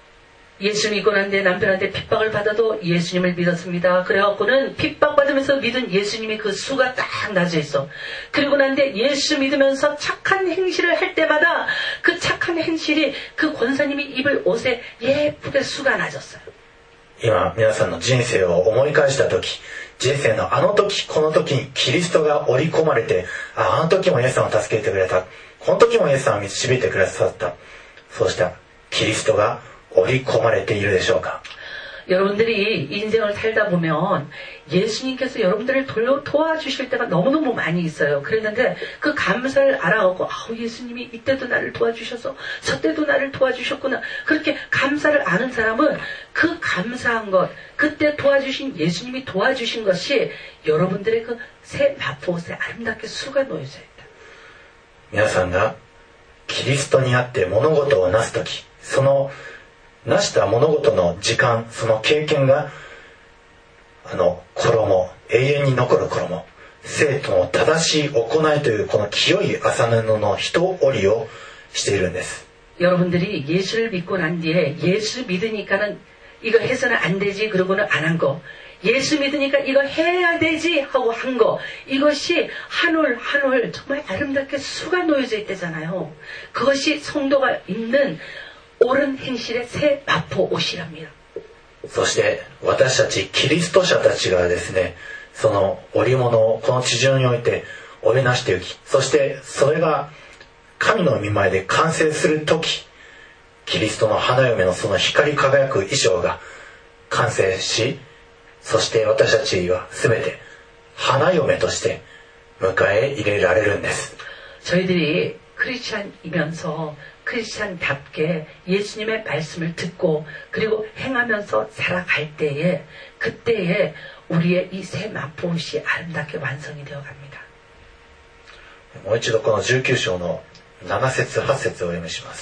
예수 믿고 난 뒤에 남편한테 핍박을 받아도 예수님을 믿었습니다. 그래갖고는 핍박받으면서 믿은 예수님의 그 수가 딱 나져 있어. 그리고 난 뒤에 예수 믿으면서 착한 행실을 할 때마다 그 착한 행실이 그 권사님이 입을 옷에 예쁘게 수가 나졌어요. 今皆さんの人生を思い返した時、人生のあの時この時にキリストが織り込まれて、 あ, あの時もイエス様を助けてくれた、この時もイエス様を導いてくださった、そうしたキリストが織り込まれているでしょうか。 여러분들이 인생을 살다 보면 예수님께서 여러분들을 도와주실 때가 너무너무 많이 있어요. 그랬는데 그 감사를 알아가고 아우 예수님이 이때도 나를 도와주셔서 저때도 나를 도와주셨구나. 그렇게 감사를 아는 사람은 그 감사한 것, 그때 도와주신 예수님이 도와주신 것이 여러분들의 그 새 마포옷에 아름답게 수가 놓여져 있다. 皆さんがキリストにあって物事をなすとき、その成した物事の時間、その経験があの衣、永遠に残る衣、生徒の正しい行いというこの清い麻布の一織りをしているんです。 여러분들이 예수를 믿고 난 뒤에 예수 믿으니까는 이거 해서는 안 되지 그러고는 안 한 거, 예수 믿으니까 이거 해야 되지 하고 한 거, 이것이 한 올 한 올 정말 아름답게 수가 놓여져 있대잖아요. 그것이 성도가 입는 옳은 행실의 새 마포 옷이랍니다. そして私たちキリスト者たちがですね、その織物をこの地上において織りなしていき、そしてそれが神の御前で完成する時、キリストの花嫁のその光り輝く衣装が完成し、そして私たちは全て花嫁として迎え入れられるんです。 저희들이 크리스찬이면서 크리스찬답게 예수님의 말씀을 듣고 그리고 행하면서 살아갈 때에 그때에 우리의 이 새 마포옷이 아름답게 완성이 되어갑니다. もう一度このじゅうきゅう章のなな節はち節をお読みします。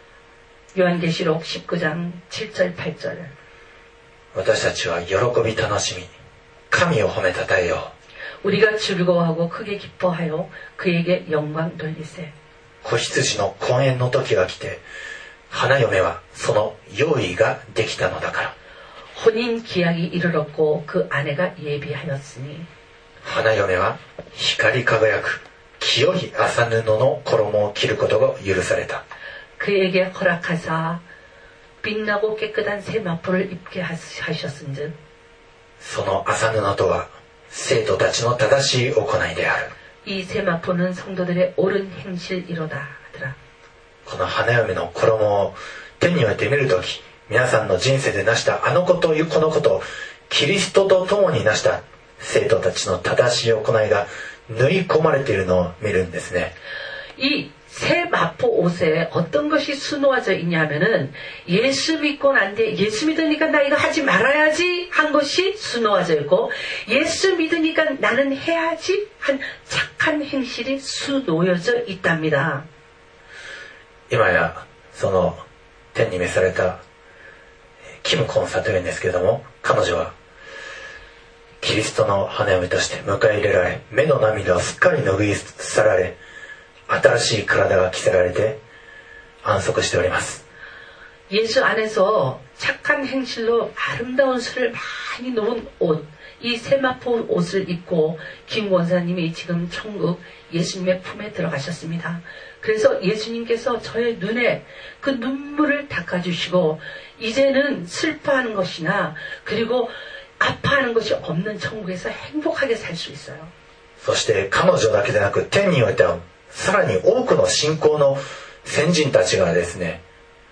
요한계시록 십구 장 칠 절 팔 절. 私たちは喜び楽しみ神を褒めたたえよう。 우리가 즐거워하고 크게 기뻐하여 그에게 영광 돌리세. 子羊の婚宴の時が来て、花嫁はその用意ができたのだから。 혼인 기약이 이르렀고 그 아내가 예비하였으니. 花嫁は光り輝く清い麻布の衣を着ることが許された。 그에게 허락하사 빛나고 깨끗한 새 마포를 입게 하셨은즉. その麻布とは生徒たちの正しい行いである。 이 새 마포는 성도들의 옳은 행실이로다 하더라. この花嫁の衣を手に置いてみるとき、皆さんの人生で成したあのこというこのことをキリストと共に成した生徒たちの正しい行いが縫い込まれているのを見るんですね。 이 새 마포 옷에 어떤 것이 수놓아져 있냐면은 예수 믿고 난 뒤에 예수 믿으니까 나 이거 하지 말아야지 한 것이 수놓아져 있고, 예수 믿으니까 나는 해야지 한 착한 행실이 수놓여져 있답니다. 今やその天に召されたキムコンサというんですけれども、彼女はキリストの花嫁として迎え入れられ、目の涙をすっかり拭い去られ、新しい体が着せられて安息しております。 예수 안에서 착한 행실로 아름다운 술을 많이 놓은 옷, 이 세마포 옷을 입고 김 원사님이 지금 천국 예수님의 품에 들어가셨습니다. 그래서 예수님께서 저의 눈에 그 눈물을 닦아주시고 이제는 슬퍼하는 것이나 그리고 아파하는 것이 없는 천국에서 행복하게 살 수 있어요. そして彼女だけでなく天においてはさらに多くの信仰の先人たちがですね、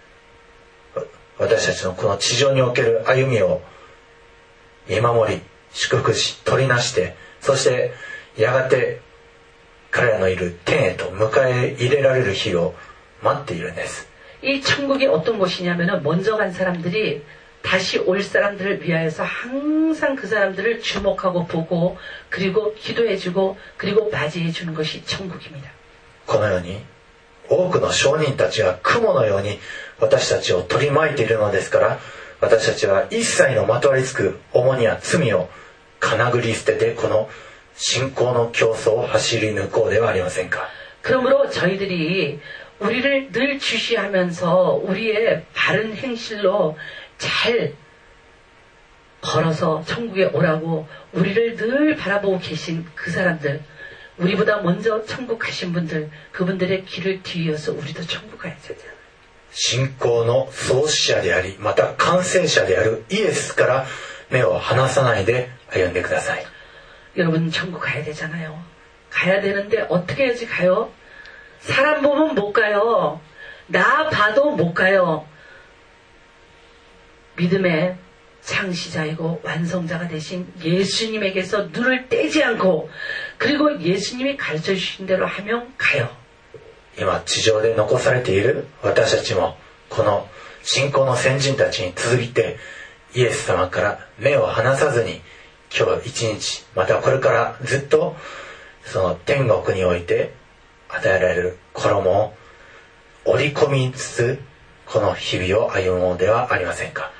私たちのこの地上における歩みを見守り祝福し取りなして、そしてやがて彼らのいる天へと迎え入れられる日を待っているんです。 이 천국이 어떤 곳이냐면은 먼저 간 사람들이 다시 올 사람들을 위하여서 항상 그 사람들을 주목하고 보고 그리고 기도해주고 그리고 맞이해주는 것이 천국입니다. このように多くの証人たちが雲のように私たちを取り巻いているのですから、私たちは一切のまとわりつく重荷や罪をかなぐり捨ててこの信仰の競争を走り抜こうではありませんか。 그러므로 저희들이 우리를 늘 주시하면서 우리의 바른 행실로 잘 걸어서 천국에 오라고 우리를 늘 바라보고 계신 그 사람들, 우리보다 먼저 천국 가신 분들, 그분들의 길을 뒤이어서 우리도 천국 가야 되잖아요. 信仰の創始者でありまた完成者であるイエスから目を離さないで歩んでください。 여러분 천국 가야 되잖아요. 가야 되는데 어떻게 해야지 가요? 사람 보면 못 가요. 나 봐도 못 가요. 믿음의 창시자이고 완성자가 되신 예수님에게서 눈을 떼지 않고 그리고 예수님이 가르쳐 주신 대로 하면 가요. 今地上で残されている私たちもこの信仰の先人たちに続いてイエス様から目を離さずに今日一日またこれからずっとその天国において与えられる衣を織り込みつつこの日々を歩もうではありませんか。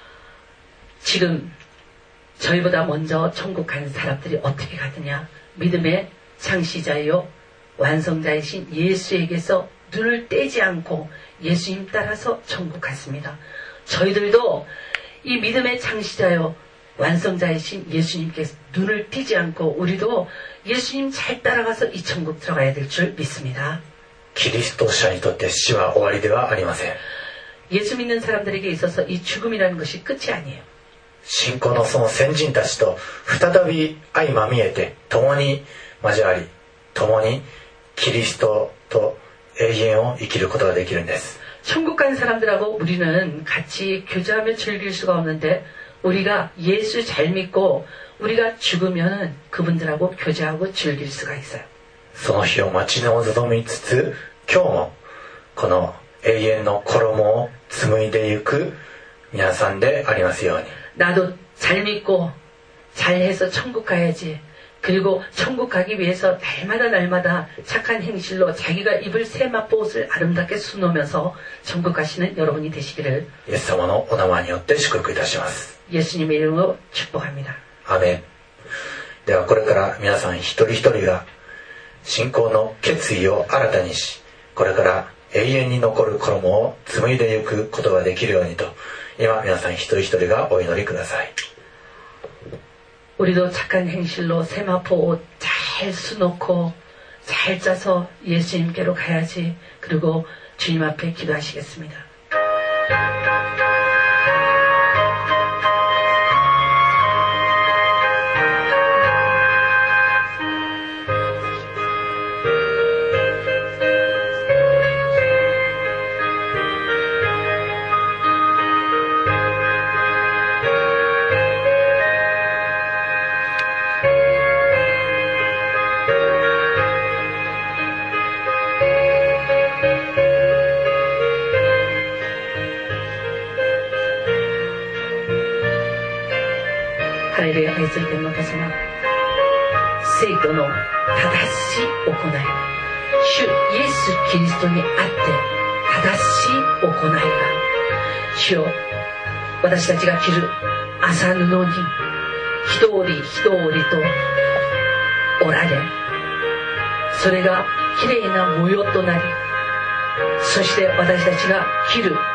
지금 저희보다 먼저 천국 간 사람들이 어떻게 가느냐? 믿음의 창시자요 완성자이신 예수에게서 눈을 떼지 않고 예수님 따라서 천국 갔습니다. 저희들도 이 믿음의 창시자요 완성자이신 예수님께서 눈을 띄지 않고 우리도 예수님 잘 따라가서 이 천국 들어가야 될 줄 믿습니다. キリスト者にとって死は終わりではありません。 예수 믿는 사람들에게 있어서 이 죽음이라는 것이 끝이 아니에요. 信仰のその先人たちと再び相まみえて共に交わり共にキリストと永遠を生きることができるんです。 천국 간 사람들하고 우리는 같이 교제하며 즐길 수가 없는데 우리가 예수 잘 믿고 우리가 죽으면 그분들하고 교제하고 즐길 수가 있어요. その日を待ち望みつつ今日もこの永遠の衣を紡いでゆく皆さんでありますように。 나도 잘 믿고 잘해서 천국 가야지. 그리고 천국 가기 위해서 날마다 날마다 착한 행실로 자기가 입을 세마포 옷을 아름답게 수놓으면서 천국 가시는 여러분이 되시기를 イエス様のお名前によって祝福いたします。 예수님의 이름으로 축복합니다. アーメン。ではこれから皆さん一人一人が信仰の決意を新たにし、これから永遠に残る衣を紡いでゆくことができるようにと今皆さん一人一人がお祈りください。 우리도 착한 행실로 세마포 옷 잘 수놓고 잘 짜서 예수님께로 가야지. 그리고 주님 앞에 기도하시겠습니다. 할렐루야. 예수의 이름으로 가서나 세이도의 다다시 오코나이 주 예수 그리스도에 아tte 다다시 오코나이가 주여 私たちが着る麻布に一織一織と織られそれがきれいな模様となりそして私たちが着る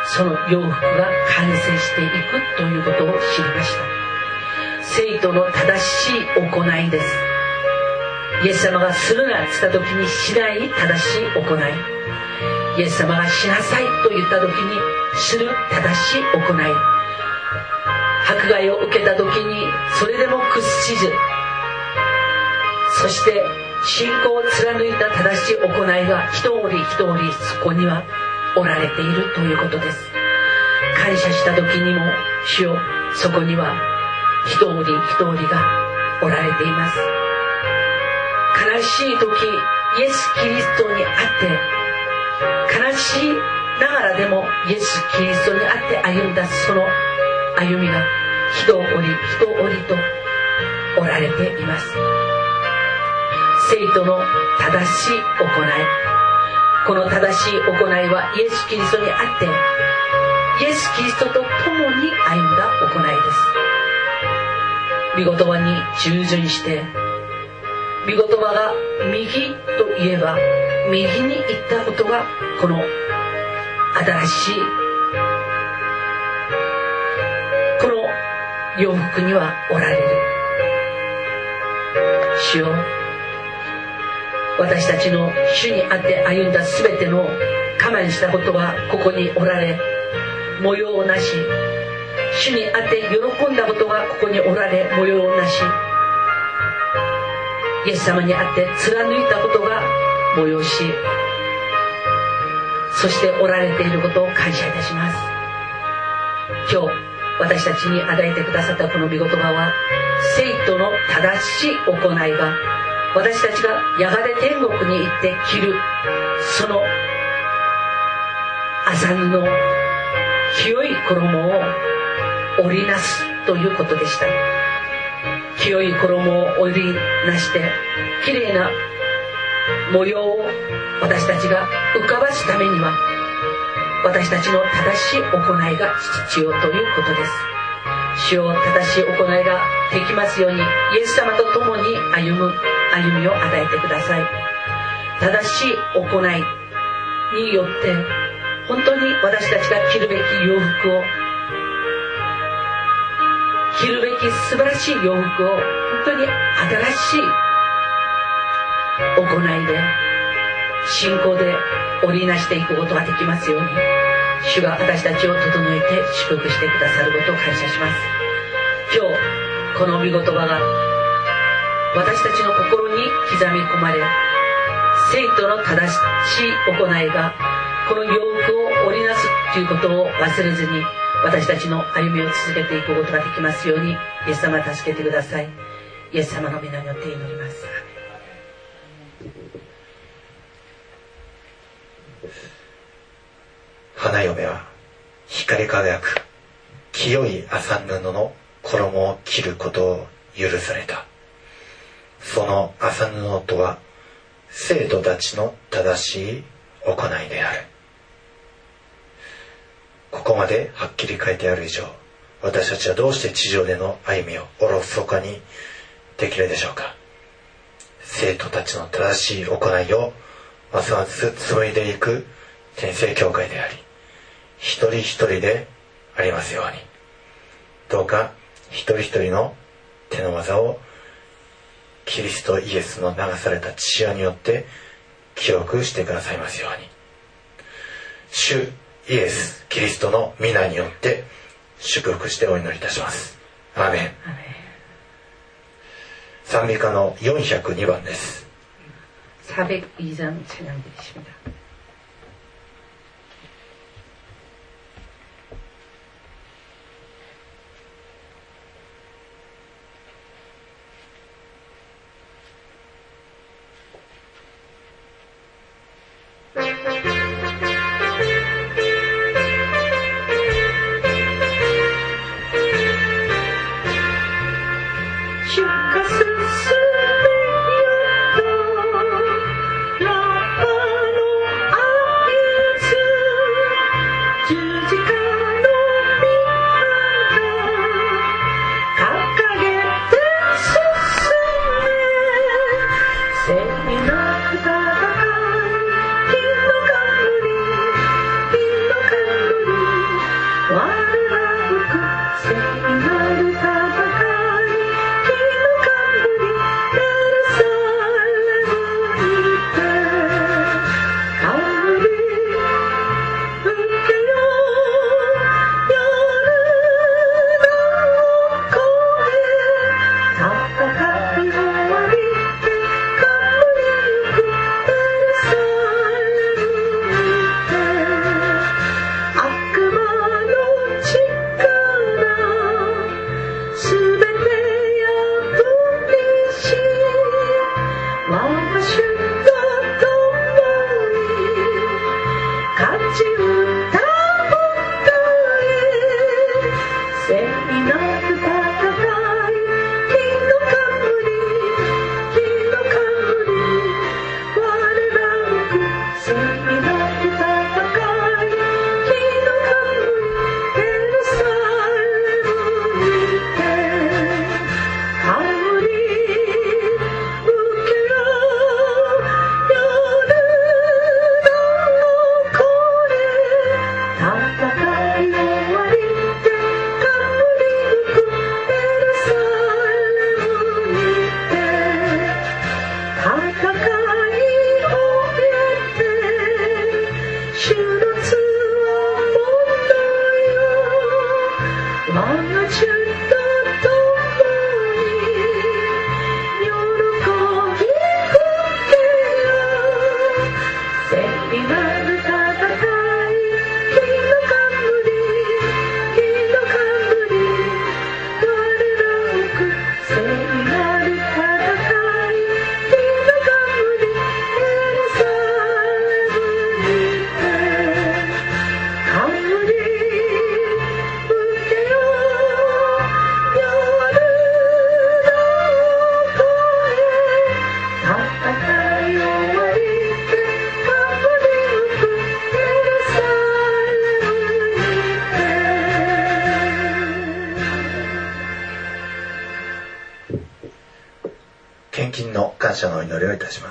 その洋服が完成していくということを知りました。聖徒の正しい行いです。イエス様がするなと言った時にしない正しい行い、イエス様がしなさいと言った時にする正しい行い、迫害を受けた時にそれでも屈しず、そして信仰を貫いた正しい行いが一人一人そこにはおられているということです。感謝した時にも主よ、そこには一人一人がおられています。悲しい時、イエス・キリストにあって悲しいながらでもイエス・キリストにあって歩んだその歩みが人おり人おりとおられています。聖徒の正しい行い、この正しい行いはイエス・キリストにあってイエス・キリストと共に歩んだ行いです。御言葉に従順して御言葉が右といえば右に行ったことがこの新しいこの洋服にはおられる。主よ、私たちの主にあって歩んだすべての我慢したことはここにおられ、模様なし、主にあって喜んだことがここにおられ、模様なし、イエス様にあって貫いたことが催し、そしておられていることを感謝いたします。今日私たちに与えてくださったこの御言葉は、聖徒の正しい行いが私たちがやがて天国に行って着るその麻布の清い衣を織りなすということでした。清い衣を織りなしてきれいな模様を私たちが浮かばすためには、私たちの正しい行いが必要ということです。主よ、正しい行いができますように、イエス様と共に歩む歩みを与えてください。正しい行いによって本当に私たちが着るべき洋服を着るべき素晴らしい洋服を本当に新しい行いで信仰で織りなしていくことができますように、主が私たちを整えて祝福してくださることを感謝します。今日この御言葉が私たちの心に刻み込まれ、聖徒の正しい行いがこの洋服を織りなすということを忘れずに、私たちの歩みを続けていくことができますように、イエス様助けてください。イエス様の皆によって祈ります。 花嫁は光り輝く清い麻布の衣を着ることを許された。その麻布とは生徒たちの正しい行いである。ここまではっきり書いてある以上、私たちはどうして地上での歩みをおろそかにできるでしょうか。生徒たちの正しい行いをますます紡いでいく天聖教会であり、一人一人でありますように、どうか一人一人の手の技をキリストイエスの流された血潮によって記憶してくださいますように、主イエスキリストの皆によって祝福してお祈りいたします。アーメン。賛美歌のよんひゃくにばんです。 사백이 장 찬양드리십니다. 긴 너 강물이 긴 너 강물이 献金の感謝のお祈りをいたします。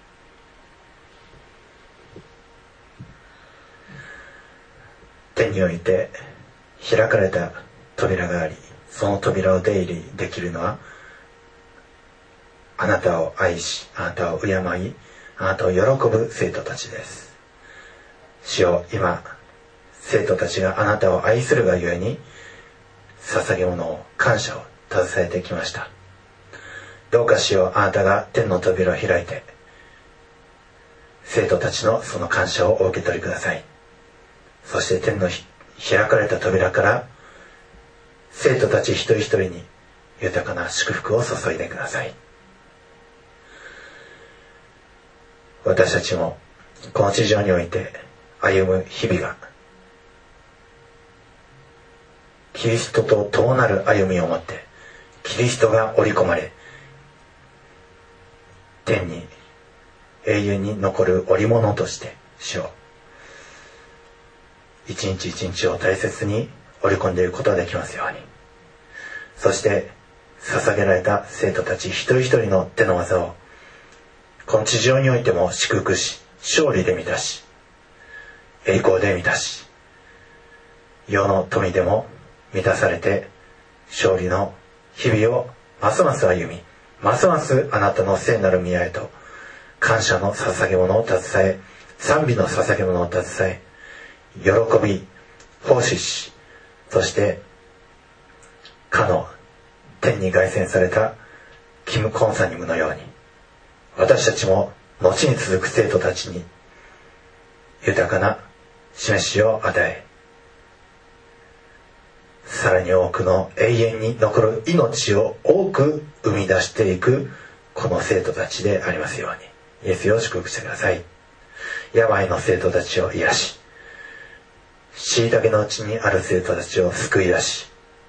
天において開かれた扉があり、その扉を出入りできるのは、あなたを愛し、あなたを敬い、あなたを喜ぶ生徒たちです。主よ、今生徒たちがあなたを愛するがゆえに捧げ物を、感謝を携えてきました。どうか主よ、あなたが天の扉を開いて生徒たちのその感謝をお受け取りください。そして天の開かれた扉から生徒たち一人一人に豊かな祝福を注いでください。私たちもこの地上において歩む日々がキリストと共なる歩みをもって、キリストが織り込まれ天に永遠に残る織物として主を一日一日を大切に織り込んでいくことができますように。そして捧げられた生徒たち一人一人の手の技をこの地上においても祝福し、勝利で満たし、栄光で満たし、世の富でも満たされて、勝利の日々をますます歩み、ますますあなたの聖なる宮へと感謝の捧げ物を携え、賛美の捧げ物を携え、喜び、奉仕し、そしてかの天に凱旋されたキム・コンサニムのように、私たちも後に続く生徒たちに豊かな示しを与え、さらに多くの永遠に残る命を多く生み出していくこの生徒たちでありますように、イエスよ祝福してください。病の生徒たちを癒し、虐げのうちにある生徒たちを救い出し、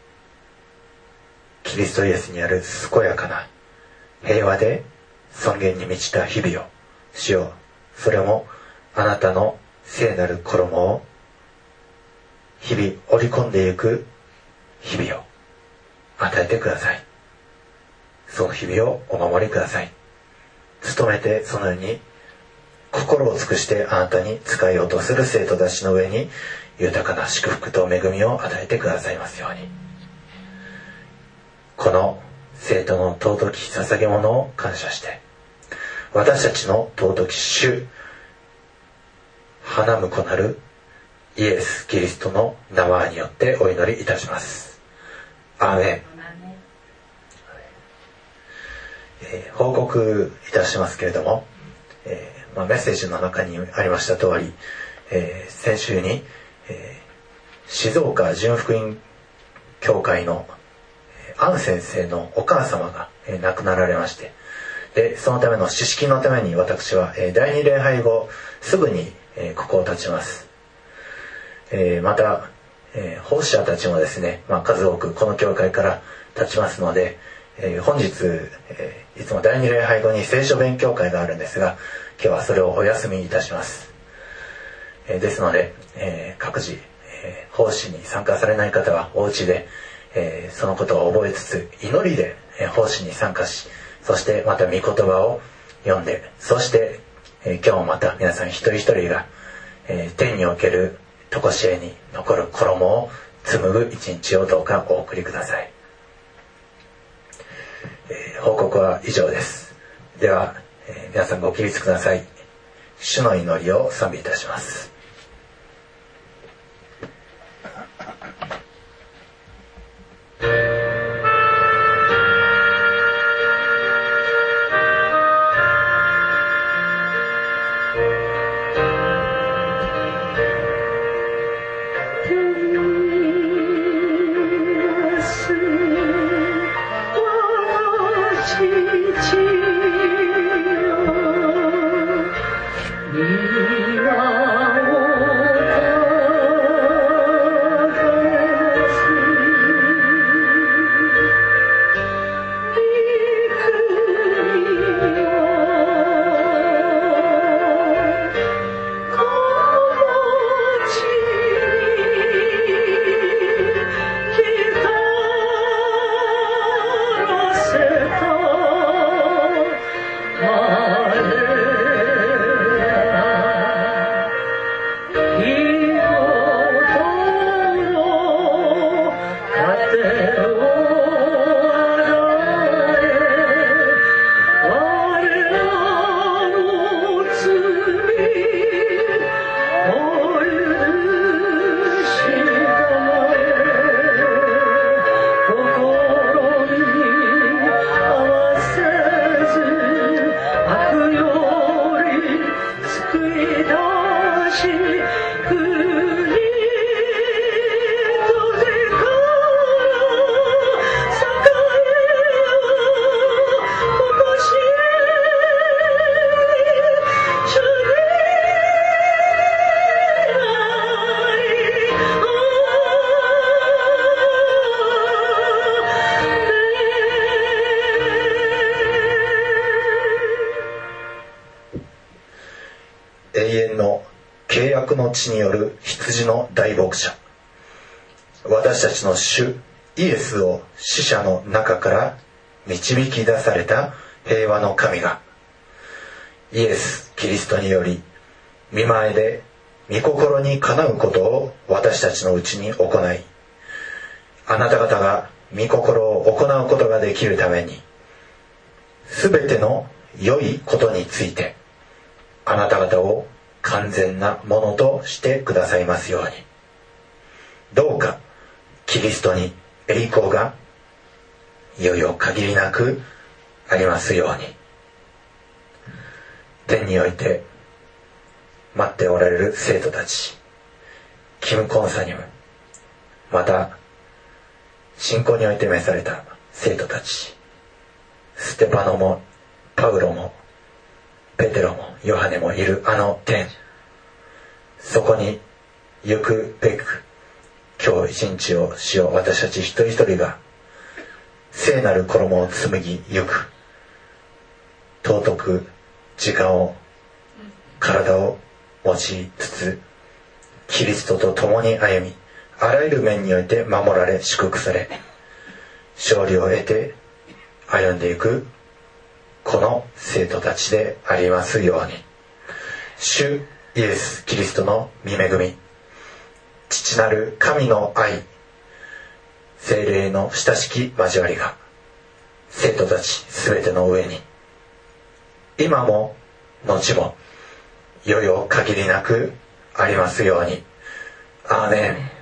キリストイエスにある健やかな平和で尊厳に満ちた日々を、主よ、それもあなたの聖なる衣を日々織り込んでいく日々を与えてください。その日々をお守りください。努めてそのように心を尽くしてあなたに仕えようとする生徒たちの上に豊かな祝福と恵みを与えてくださいますように。この生徒の尊き捧げ物を感謝して、私たちの尊き主花婿なるイエス・キリストの名前によってお祈りいたします。アーメン。えー、報告いたしますけれども、えーまあ、メッセージの中にありました通り、えー、先週に、えー、静岡純福音教会のアン先生のお母様が、えー、亡くなられまして、でそのための知識のために私は、えー、だいに礼拝後すぐに、えー、ここを立ちます。えー、また、えー、奉仕者たちもですね、まあ、数多くこの教会から立ちますので、えー、本日、えー、いつもだいに礼拝後に聖書勉強会があるんですが、今日はそれをお休みいたします。えー、ですので、えー、各自、えー、奉仕に参加されない方はお家で、えー、そのことを覚えつつ祈りで、えー、奉仕に参加し、そしてまた御言葉を読んで、そして、えー、今日もまた皆さん一人一人が、えー、天における常しえに残る衣を紡ぐ一日をどうかお送りください。えー、報告は以上です。では、えー、皆さんご起立ください。主の祈りを賛美いたします。 皆を約の地による羊の大牧者、私たちの主イエスを死者の中から導き出された平和の神が、イエス・キリストにより御前で御心にかなうことを私たちのうちに行い、あなた方が御心を行うことができるために、すべての良いことについてあなた方を完全なものとしてくださいますように。どうかキリストに栄光がいよいよ限りなくありますように。天において待っておられる生徒たち、キム・コンサニム、また信仰において召された生徒たち、ステパノもパウロもペテロもヨハネもいるあの天、そこに行くべく今日一日を主よ、私たち一人一人が聖なる衣を紡ぎゆく、尊く時間を体を用いつつキリストと共に歩み、あらゆる面において守られ祝福され、勝利を得て歩んでいくこの生徒たちでありますように。主イエス・キリストの御恵み、父なる神の愛、聖霊の親しき交わりが生徒たちすべての上に今も後もいよいよ限りなくありますように。アーメン。